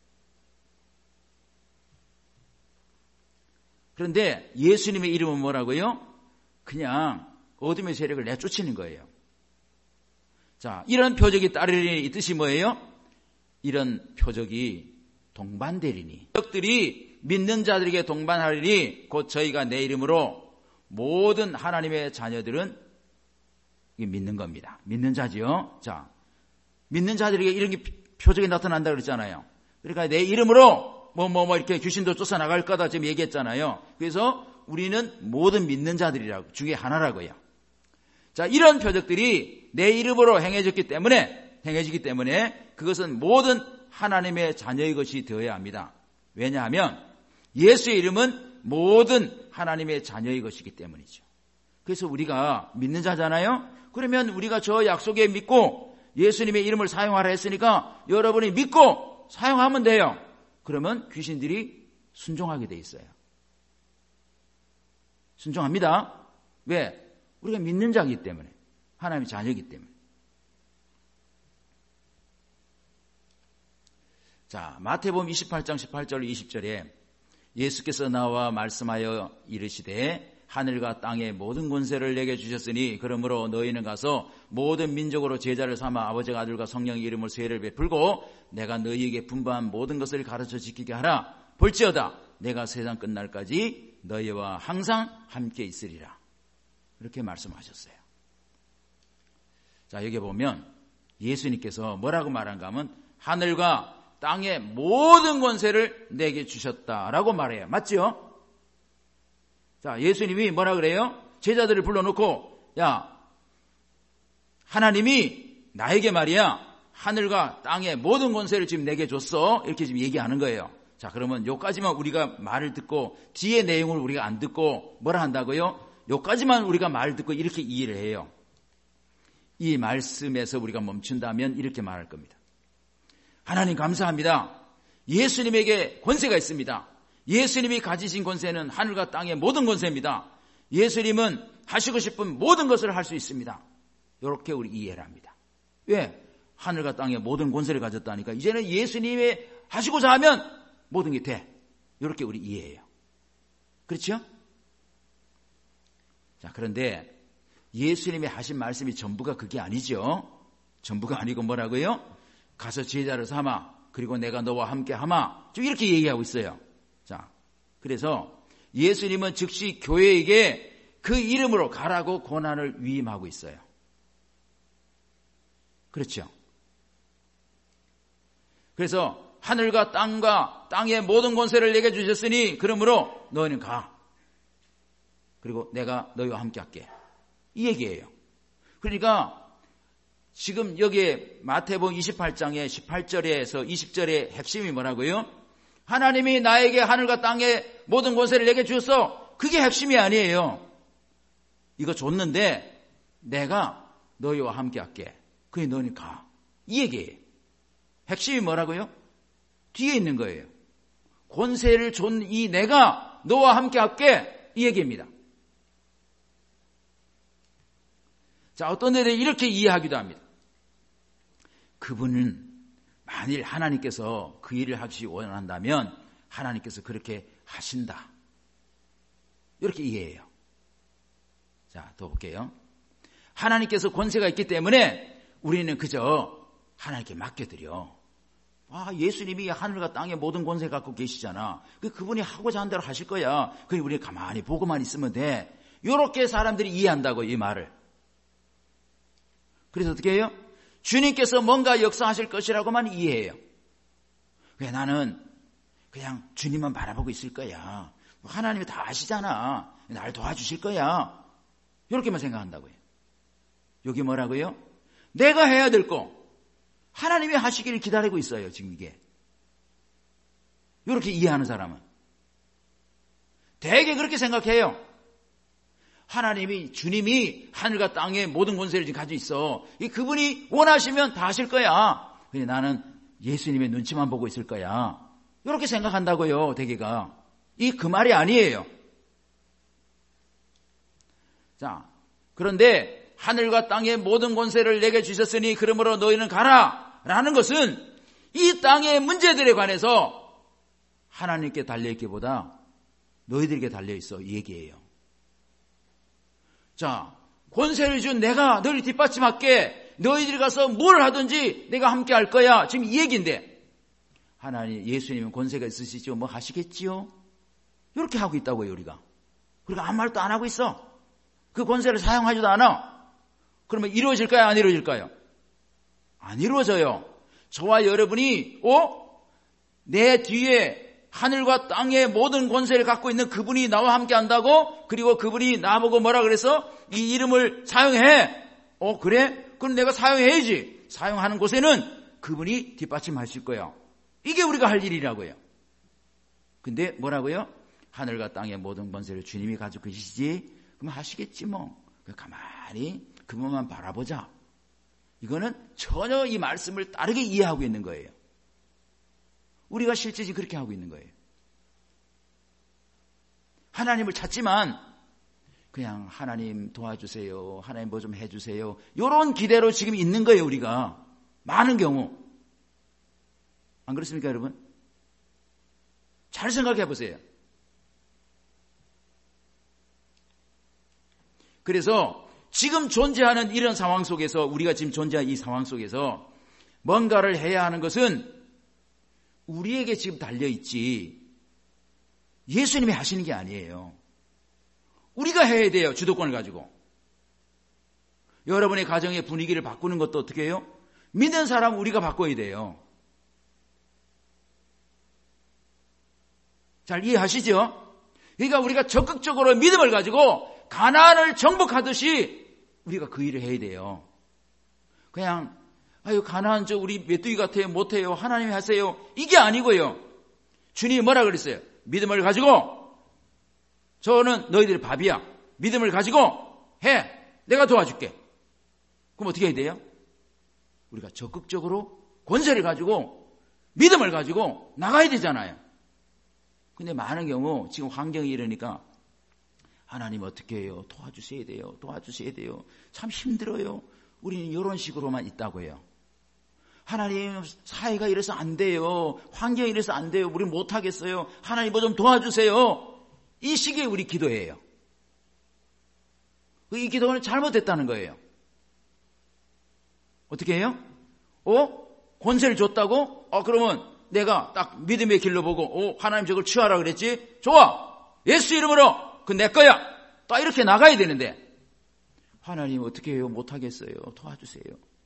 그런데 예수님의 이름은 뭐라고요? 그냥 어둠의 세력을 내쫓는 거예요. 자, 이런 표적이 따르리니 이 뜻이 뭐예요? 이런 표적이 동반되리니 적들이 믿는 자들에게 동반하리니 곧 저희가 내 이름으로 모든 하나님의 자녀들은 믿는 겁니다. 믿는 자지요. 자, 믿는 자들에게 이런 게 표적이 나타난다 그랬잖아요. 그러니까 내 이름으로 이렇게 귀신도 쫓아나갈 거다 지금 얘기했잖아요. 그래서 우리는 모든 믿는 자들이라고 중에 하나라고요. 자, 이런 표적들이 내 이름으로 행해지기 때문에 그것은 모든 하나님의 자녀의 것이 되어야 합니다. 왜냐하면 예수의 이름은 모든 하나님의 자녀의 것이기 때문이죠. 그래서 우리가 믿는 자잖아요. 그러면 우리가 저 약속에 믿고 예수님의 이름을 사용하라 했으니까 여러분이 믿고 사용하면 돼요. 그러면 귀신들이 순종하게 돼 있어요. 순종합니다. 왜? 우리가 믿는 자이기 때문에. 하나님의 자녀이기 때문에. 자, 마태복음 28장 18절 20절에 예수께서 나와 말씀하여 이르시되 하늘과 땅의 모든 권세를 내게 주셨으니 그러므로 너희는 가서 모든 민족으로 제자를 삼아 아버지와 아들과 성령의 이름으로 세례를 베풀고 내가 너희에게 분부한 모든 것을 가르쳐 지키게 하라. 볼지어다 내가 세상 끝날까지 너희와 항상 함께 있으리라. 이렇게 말씀하셨어요. 자, 여기 보면 예수님께서 뭐라고 말한가 하면 하늘과 땅의 모든 권세를 내게 주셨다라고 말해요. 맞죠? 자, 예수님이 뭐라 그래요? 제자들을 불러놓고 야, 하나님이 나에게 말이야 하늘과 땅의 모든 권세를 지금 내게 줬어. 이렇게 지금 얘기하는 거예요. 자, 그러면 요까지만 우리가 말을 듣고 뒤의 내용을 우리가 안 듣고 뭐라 한다고요? 요까지만 우리가 말을 듣고 이렇게 이해를 해요. 이 말씀에서 우리가 멈춘다면 이렇게 말할 겁니다. 하나님 감사합니다. 예수님에게 권세가 있습니다. 예수님이 가지신 권세는 하늘과 땅의 모든 권세입니다. 예수님은 하시고 싶은 모든 것을 할 수 있습니다. 이렇게 우리 이해를 합니다. 왜? 하늘과 땅의 모든 권세를 가졌다니까 이제는 예수님이 하시고자 하면 모든 게 돼. 이렇게 우리 이해해요. 그렇죠? 자, 그런데 예수님이 하신 말씀이 전부가 그게 아니죠. 전부가 아니고 뭐라고요? 가서 제자를 삼아 그리고 내가 너와 함께 하마. 좀 이렇게 얘기하고 있어요. 자, 그래서 예수님은 즉시 교회에게 그 이름으로 가라고 권한을 위임하고 있어요. 그렇죠? 그래서 하늘과 땅의 모든 권세를 내게 주셨으니 그러므로 너희는 가. 그리고 내가 너희와 함께 할게. 이 얘기예요. 그러니까 지금 여기에 마태복음 28장의 18절에서 20절의 핵심이 뭐라고요? 하나님이 나에게 하늘과 땅의 모든 권세를 내게 주셨어. 그게 핵심이 아니에요. 이거 줬는데 내가 너희와 함께 할게. 그게 너희는 가. 이 얘기예요. 핵심이 뭐라고요? 뒤에 있는 거예요. 권세를 준 이 내가 너와 함께 할게. 이 얘기입니다. 자, 어떤 데는 이렇게 이해하기도 합니다. 그분은 만일 하나님께서 그 일을 하시기 원한다면 하나님께서 그렇게 하신다. 이렇게 이해해요. 자, 더 볼게요. 하나님께서 권세가 있기 때문에 우리는 그저 하나님께 맡겨드려. 예수님이 하늘과 땅의 모든 권세 갖고 계시잖아. 그분이 하고자 한 대로 하실 거야. 그냥 우리 가만히 보고만 있으면 돼. 이렇게 사람들이 이해한다고, 이 말을. 그래서 어떻게 해요? 주님께서 뭔가 역사하실 것이라고만 이해해요. 왜 나는 그냥 주님만 바라보고 있을 거야. 하나님이 다 아시잖아. 날 도와주실 거야. 이렇게만 생각한다고요. 여기 뭐라고요? 내가 해야 될 거 하나님이 하시기를 기다리고 있어요. 지금 이게. 이렇게 이해하는 사람은. 되게 그렇게 생각해요. 주님이 하늘과 땅의 모든 권세를 지금 가지고 있어. 그분이 원하시면 다 하실 거야. 근데 나는 예수님의 눈치만 보고 있을 거야. 이렇게 생각한다고요. 대개가. 그 말이 아니에요. 자, 그런데 하늘과 땅의 모든 권세를 내게 주셨으니 그러므로 너희는 가라 라는 것은 이 땅의 문제들에 관해서 하나님께 달려있기보다 너희들에게 달려있어, 이 얘기예요. 자, 권세를 준 내가 너희를 뒷받침할게. 너희들이 가서 뭘 하든지 내가 함께 할 거야. 지금 이 얘기인데 예수님은 권세가 있으시죠. 뭐 하시겠지요? 이렇게 하고 있다고요, 우리가. 그리고 아무 말도 안 하고 있어. 그 권세를 사용하지도 않아. 그러면 이루어질까요? 안 이루어질까요? 안 이루어져요. 저와 여러분이 내 뒤에 하늘과 땅의 모든 권세를 갖고 있는 그분이 나와 함께 한다고, 그리고 그분이 나보고 뭐라 그래서 이 이름을 사용해. 그래? 그럼 내가 사용해야지. 사용하는 곳에는 그분이 뒷받침하실 거예요. 이게 우리가 할 일이라고요. 근데 뭐라고요? 하늘과 땅의 모든 권세를 주님이 가지고 계시지. 그럼 하시겠지 뭐. 가만히 그분만 바라보자. 이거는 전혀 이 말씀을 다르게 이해하고 있는 거예요. 우리가 실제 그렇게 하고 있는 거예요. 하나님을 찾지만 그냥 하나님 도와주세요. 하나님 뭐 좀 해주세요. 이런 기대로 지금 있는 거예요. 우리가 많은 경우. 안 그렇습니까 여러분? 잘 생각해 보세요. 그래서 지금 존재하는 이런 상황 속에서, 우리가 지금 존재하는 이 상황 속에서 뭔가를 해야 하는 것은 우리에게 지금 달려있지 예수님이 하시는 게 아니에요. 우리가 해야 돼요. 주도권을 가지고. 여러분의 가정의 분위기를 바꾸는 것도 어떻게 해요? 믿는 사람 우리가 바꿔야 돼요. 잘 이해하시죠? 그러니까 우리가 적극적으로 믿음을 가지고 가나안을 정복하듯이 우리가 그 일을 해야 돼요. 그냥 가나안 우리 메뚜기 같아요. 못해요. 하나님이 하세요. 이게 아니고요. 주님이 뭐라 그랬어요? 믿음을 가지고, 저는 너희들의 밥이야. 믿음을 가지고 해. 내가 도와줄게. 그럼 어떻게 해야 돼요? 우리가 적극적으로 권세를 가지고 믿음을 가지고 나가야 되잖아요. 근데 많은 경우 지금 환경이 이러니까 하나님 어떻게 해요? 도와주셔야 돼요. 도와주셔야 돼요. 참 힘들어요. 우리는 이런 식으로만 있다고요. 하나님 사회가 이래서 안 돼요. 환경이 이래서 안 돼요. 우리 못하겠어요. 하나님 뭐 좀 도와주세요. 이 식의 우리 기도예요. 이 기도는 잘못됐다는 거예요. 어떻게 해요? 권세를 줬다고? 그러면 내가 딱 믿음의 길로 보고 하나님 저걸 취하라 그랬지? 좋아. 예수 이름으로 그 내 거야. 딱 이렇게 나가야 되는데 하나님 어떻게 해요? 못하겠어요. 도와주세요.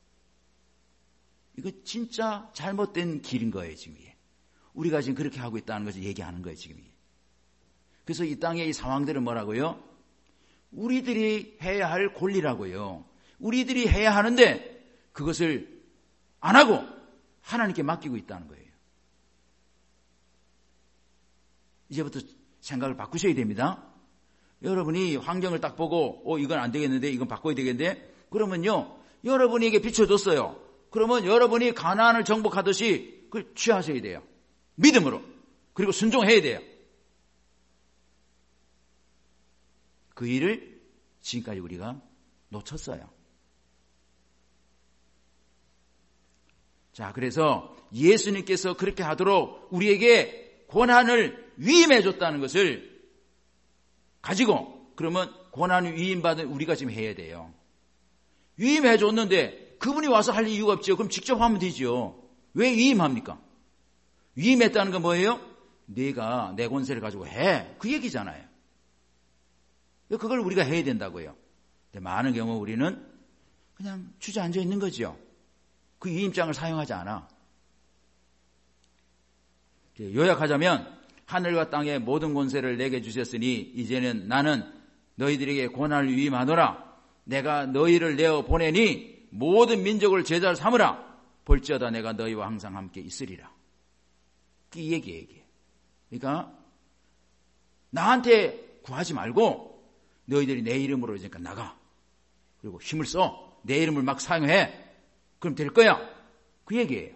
이거 진짜 잘못된 길인 거예요, 지금 이게. 우리가 지금 그렇게 하고 있다는 것을 얘기하는 거예요, 지금 이게. 그래서 이 땅의 이 상황들은 뭐라고요? 우리들이 해야 할 권리라고요. 우리들이 해야 하는데 그것을 안 하고 하나님께 맡기고 있다는 거예요. 이제부터 생각을 바꾸셔야 됩니다. 여러분이 환경을 딱 보고 이건 안 되겠는데 이건 바꿔야 되겠는데 그러면요 여러분에게 비춰줬어요. 그러면 여러분이 가나안을 정복하듯이 그걸 취하셔야 돼요. 믿음으로. 그리고 순종해야 돼요. 그 일을 지금까지 우리가 놓쳤어요. 자, 그래서 예수님께서 그렇게 하도록 우리에게 권한을 위임해 줬다는 것을 가지고 그러면 권한을 위임받은 우리가 지금 해야 돼요. 위임해 줬는데 그분이 와서 할 이유가 없죠. 그럼 직접 하면 되죠. 왜 위임합니까? 위임했다는 건 뭐예요? 네가 내 권세를 가지고 해. 그 얘기잖아요. 그걸 우리가 해야 된다고요. 근데 많은 경우 우리는 그냥 주저앉아 있는 거죠. 그 위임장을 사용하지 않아. 요약하자면 하늘과 땅의 모든 권세를 내게 주셨으니 이제는 나는 너희들에게 권한을 위임하노라. 내가 너희를 내어 보내니 모든 민족을 제자로 삼으라. 볼지어다 내가 너희와 항상 함께 있으리라. 이 얘기예요. 그러니까 나한테 구하지 말고 너희들이 내 이름으로 이제 나가. 그리고 힘을 써. 내 이름을 막 사용해. 그럼 될 거야. 그 얘기예요.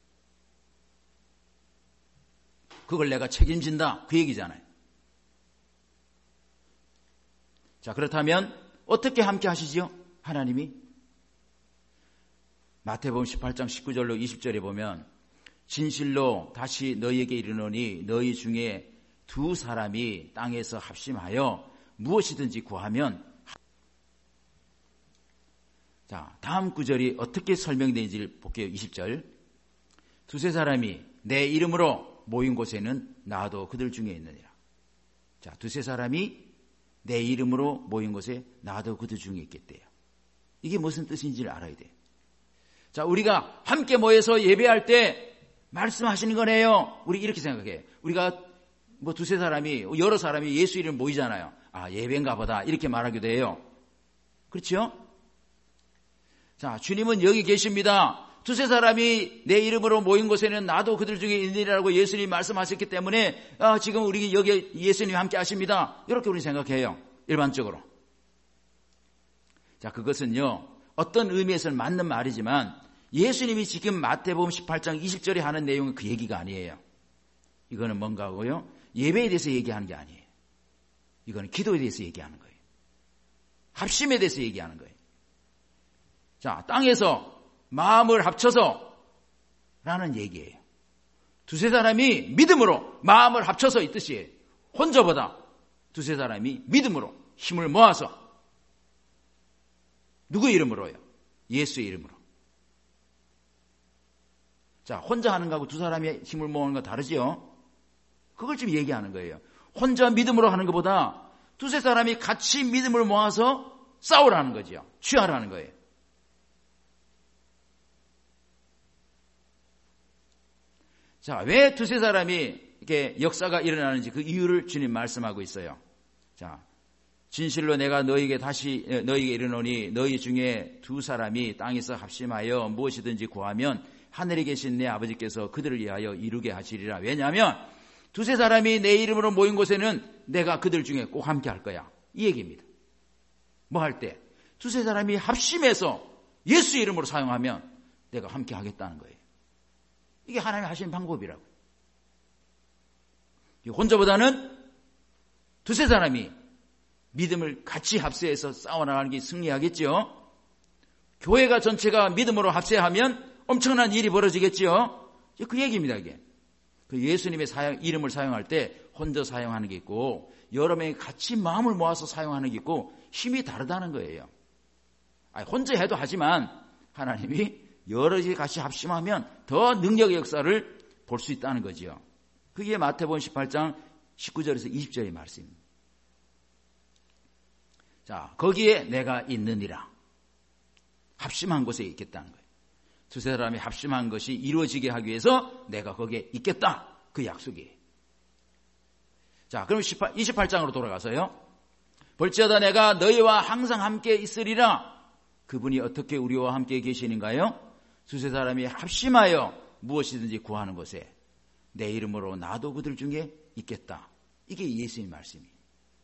그걸 내가 책임진다. 그 얘기잖아요. 자, 그렇다면 어떻게 함께 하시지요? 하나님이? 마태복음 18장 19절로 20절에 보면 진실로 다시 너희에게 이르노니 너희 중에 두 사람이 땅에서 합심하여 무엇이든지 구하면. 자, 다음 구절이 어떻게 설명되는지를 볼게요. 20절. 두세 사람이 내 이름으로 모인 곳에는 나도 그들 중에 있느니라. 자, 두세 사람이 내 이름으로 모인 곳에 나도 그들 중에 있겠대요. 이게 무슨 뜻인지를 알아야 돼요. 자, 우리가 함께 모여서 예배할 때 말씀하시는 거네요. 우리 이렇게 생각해. 우리가 뭐 두세 사람이, 여러 사람이 예수 이름 모이잖아요. 아, 예배인가 보다. 이렇게 말하기도 해요. 그렇죠? 자, 주님은 여기 계십니다. 두세 사람이 내 이름으로 모인 곳에는 나도 그들 중에 있느니라고 예수님이 말씀하셨기 때문에 지금 우리 여기 예수님이 함께 하십니다. 이렇게 우리 생각해요. 일반적으로. 자, 그것은요. 어떤 의미에서는 맞는 말이지만 예수님이 지금 마태복음 18장 20절에 하는 내용은 그 얘기가 아니에요. 이거는 뭔가고요. 예배에 대해서 얘기하는 게 아니에요. 이거는 기도에 대해서 얘기하는 거예요. 합심에 대해서 얘기하는 거예요. 자, 땅에서 마음을 합쳐서 라는 얘기예요. 두세 사람이 믿음으로 마음을 합쳐서 이 뜻이에요. 혼자보다 두세 사람이 믿음으로 힘을 모아서. 누구 이름으로요? 예수의 이름으로. 자, 혼자 하는 거하고 두 사람이 힘을 모으는 거 다르지요? 그걸 지금 얘기하는 거예요. 혼자 믿음으로 하는 것보다 두세 사람이 같이 믿음을 모아서 싸우라는 거죠. 취하라는 거예요. 자, 왜 두세 사람이 이렇게 역사가 일어나는지 그 이유를 주님 말씀하고 있어요. 자, 진실로 내가 너희에게 이르노니 너희 중에 두 사람이 땅에서 합심하여 무엇이든지 구하면 하늘에 계신 내 아버지께서 그들을 위하여 이루게 하시리라. 왜냐하면 두세 사람이 내 이름으로 모인 곳에는 내가 그들 중에 꼭 함께 할 거야. 이 얘기입니다. 뭐 할 때? 두세 사람이 합심해서 예수 이름으로 사용하면 내가 함께 하겠다는 거예요. 이게 하나님이 하시는 방법이라고. 혼자보다는 두세 사람이 믿음을 같이 합세해서 싸워나가는 게 승리하겠죠. 교회가 전체가 믿음으로 합세하면 엄청난 일이 벌어지겠죠. 그 얘기입니다. 이게. 그 예수님의 이름을 사용할 때 혼자 사용하는 게 있고 여러 명이 같이 마음을 모아서 사용하는 게 있고 힘이 다르다는 거예요. 혼자 해도 하지만 하나님이 여럿이 같이 합심하면 더 능력의 역사를 볼 수 있다는 거지요. 그게 마태복음 18장 19절에서 20절의 말씀입니다. 자, 거기에 내가 있느니라. 합심한 곳에 있겠다는 거예요. 두세 사람이 합심한 것이 이루어지게 하기 위해서 내가 거기에 있겠다. 그 약속이에요. 자, 그럼 28장으로 돌아가서요. 볼지어다 내가 너희와 항상 함께 있으리라. 그분이 어떻게 우리와 함께 계시는가요? 두세 사람이 합심하여 무엇이든지 구하는 곳에 내 이름으로 나도 그들 중에 있겠다. 이게 예수님의 말씀이에요.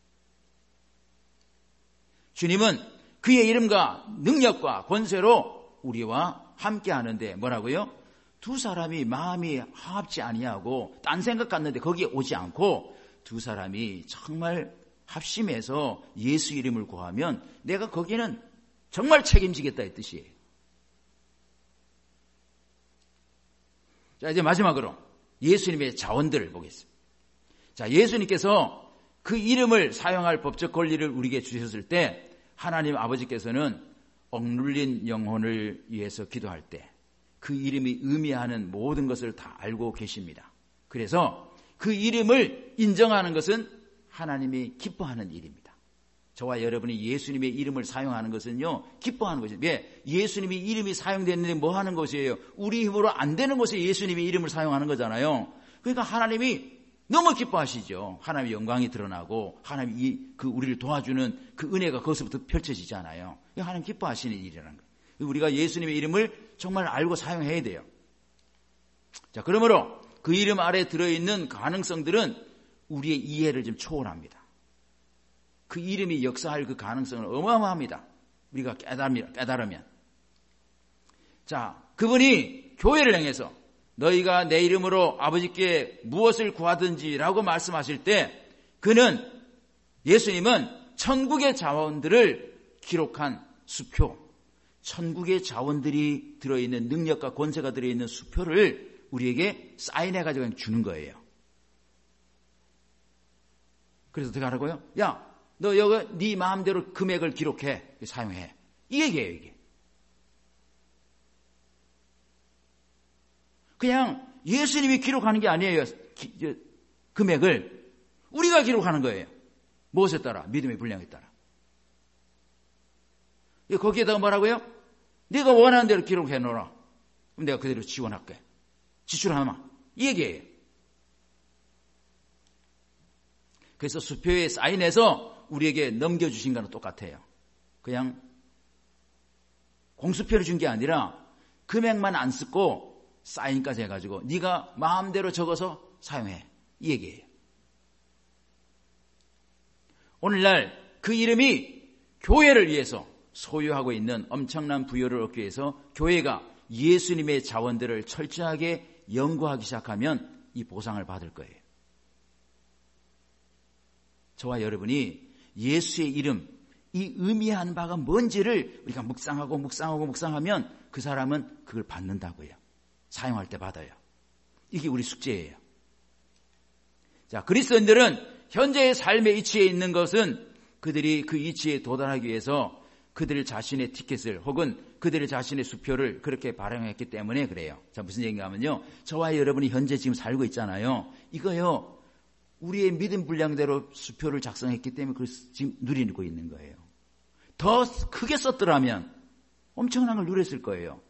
주님은 그의 이름과 능력과 권세로 우리와 함께 하는데 뭐라고요? 두 사람이 마음이 합치 아니하고 딴 생각 같는데 거기에 오지 않고 두 사람이 정말 합심해서 예수 이름을 구하면 내가 거기는 정말 책임지겠다 이 뜻이에요. 자, 이제 마지막으로 예수님의 자원들을 보겠습니다. 자, 예수님께서 그 이름을 사용할 법적 권리를 우리에게 주셨을 때 하나님 아버지께서는 억눌린 영혼을 위해서 기도할 때 그 이름이 의미하는 모든 것을 다 알고 계십니다. 그래서 그 이름을 인정하는 것은 하나님이 기뻐하는 일입니다. 저와 여러분이 예수님의 이름을 사용하는 것은요, 기뻐하는 것이죠. 왜? 예수님이 이름이 사용됐는데 뭐 하는 것이에요? 우리 힘으로 안 되는 것에 예수님의 이름을 사용하는 거잖아요. 그러니까 하나님이 너무 기뻐하시죠. 하나님의 영광이 드러나고 하나님이 우리를 도와주는 그 은혜가 거기서부터 펼쳐지잖아요. 하나님 기뻐하시는 일이라는 거예요. 우리가 예수님의 이름을 정말 알고 사용해야 돼요. 자, 그러므로 그 이름 아래 들어있는 가능성들은 우리의 이해를 좀 초월합니다. 그 이름이 역사할 그 가능성은 어마어마합니다. 우리가 깨달으면. 자, 그분이 교회를 행해서 너희가 내 이름으로 아버지께 무엇을 구하든지라고 말씀하실 때 예수님은 천국의 자원들을 기록한 수표, 천국의 자원들이 들어있는 능력과 권세가 들어있는 수표를 우리에게 사인해가지고 주는 거예요. 그래서 어떻게 하라고요? 야, 너 여기 네 마음대로 금액을 기록해, 사용해. 이 얘기예요, 이게. 그냥 예수님이 기록하는 게 아니에요. 금액을 우리가 기록하는 거예요. 무엇에 따라? 믿음의 분량에 따라. 거기에다가 뭐라고요? 네가 원하는 대로 기록해 놓으라. 그럼 내가 그대로 지원할게. 지출하마. 이 얘기예요. 그래서 수표에 사인해서 우리에게 넘겨주신 거는 똑같아요. 그냥 공수표를 준 게 아니라 금액만 안 쓰고 사인까지 해가지고 네가 마음대로 적어서 사용해. 이 얘기예요. 오늘날 그 이름이 교회를 위해서 소유하고 있는 엄청난 부여를 얻기 위해서 교회가 예수님의 자원들을 철저하게 연구하기 시작하면 이 보상을 받을 거예요. 저와 여러분이 예수의 이름, 이 의미하는 바가 뭔지를 우리가 묵상하면 그 사람은 그걸 받는다고요. 사용할 때 받아요. 이게 우리 숙제예요. 자, 그리스도인들은 현재의 삶의 이치에 있는 것은 그들이 그 이치에 도달하기 위해서 그들 자신의 티켓을 혹은 그들 자신의 수표를 그렇게 발행했기 때문에 그래요. 자, 무슨 얘기인가 하면요. 저와 여러분이 현재 지금 살고 있잖아요. 이거요. 우리의 믿음 분량대로 수표를 작성했기 때문에 그걸 지금 누리고 있는 거예요. 더 크게 썼더라면 엄청난 걸 누렸을 거예요.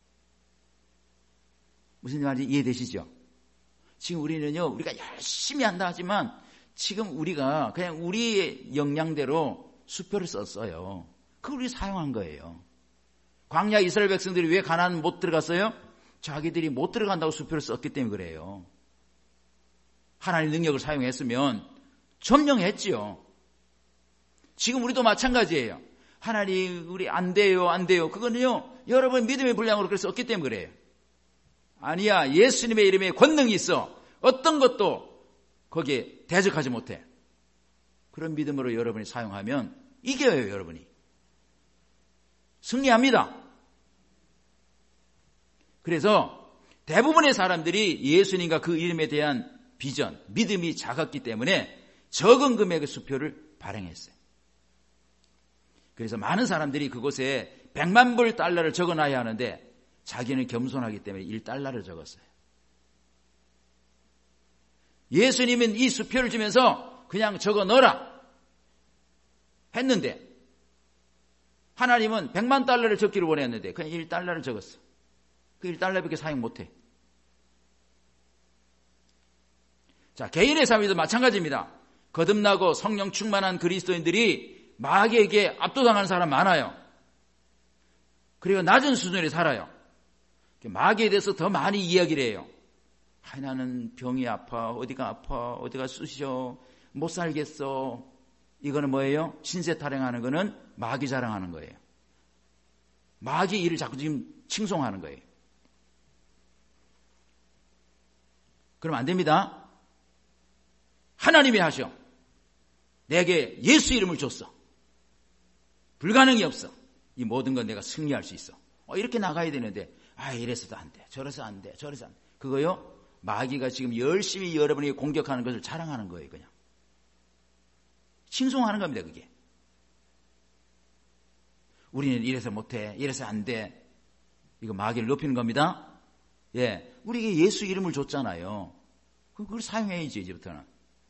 무슨 말인지 이해되시죠? 지금 우리는요, 우리가 열심히 한다 하지만 지금 우리가 그냥 우리의 역량대로 수표를 썼어요. 그걸 우리 사용한 거예요. 광야 이스라엘 백성들이 왜 가나안 못 들어갔어요? 자기들이 못 들어간다고 수표를 썼기 때문에 그래요. 하나님의 능력을 사용했으면 점령했지요. 지금 우리도 마찬가지예요. 하나님 우리 안 돼요. 그거는요, 여러분 믿음의 분량으로 그래서 썼기 때문에 그래요. 아니야, 예수님의 이름에 권능이 있어. 어떤 것도 거기에 대적하지 못해. 그런 믿음으로 여러분이 사용하면 이겨요. 여러분이 승리합니다. 그래서 대부분의 사람들이 예수님과 그 이름에 대한 비전, 믿음이 작았기 때문에 적은 금액의 수표를 발행했어요. 그래서 많은 사람들이 그곳에 100만 불 달러를 적어놔야 하는데 자기는 겸손하기 때문에 1달러를 적었어요. 예수님은 이 수표를 주면서 그냥 적어 넣어라 했는데 하나님은 100만 달러를 적기를 원했는데 그냥 1달러를 적었어. 그 1달러밖에 사용 못해. 자, 개인의 삶에도 마찬가지입니다. 거듭나고 성령 충만한 그리스도인들이 마귀에게 압도당하는 사람 많아요. 그리고 낮은 수준에 살아요. 마귀에 대해서 더 많이 이야기를 해요. 나는 병이 아파, 어디가 쑤셔, 못 살겠어. 이거는 뭐예요? 신세 타령하는 거는 마귀 자랑하는 거예요. 마귀 일을 자꾸 지금 칭송하는 거예요. 그러면 안 됩니다. 하나님이 하셔. 내게 예수 이름을 줬어. 불가능이 없어. 이 모든 건 내가 승리할 수 있어. 이렇게 나가야 되는데 이래서도 안 돼. 저래서 안 돼. 그거요. 마귀가 지금 열심히 여러분에게 공격하는 것을 자랑하는 거예요. 그냥 칭송하는 겁니다. 그게. 우리는 이래서 못해. 이래서 안 돼. 이거 마귀를 높이는 겁니다. 예, 우리에게 예수 이름을 줬잖아요. 그걸 사용해야지, 이제부터는.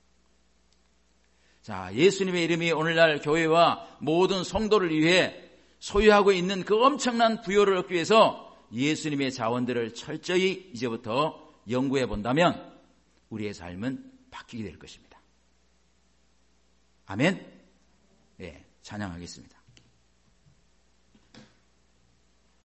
자, 예수님의 이름이 오늘날 교회와 모든 성도를 위해 소유하고 있는 그 엄청난 부요를 얻기 위해서 예수님의 자원들을 철저히 이제부터 연구해 본다면 우리의 삶은 바뀌게 될 것입니다. 아멘. 네, 찬양하겠습니다.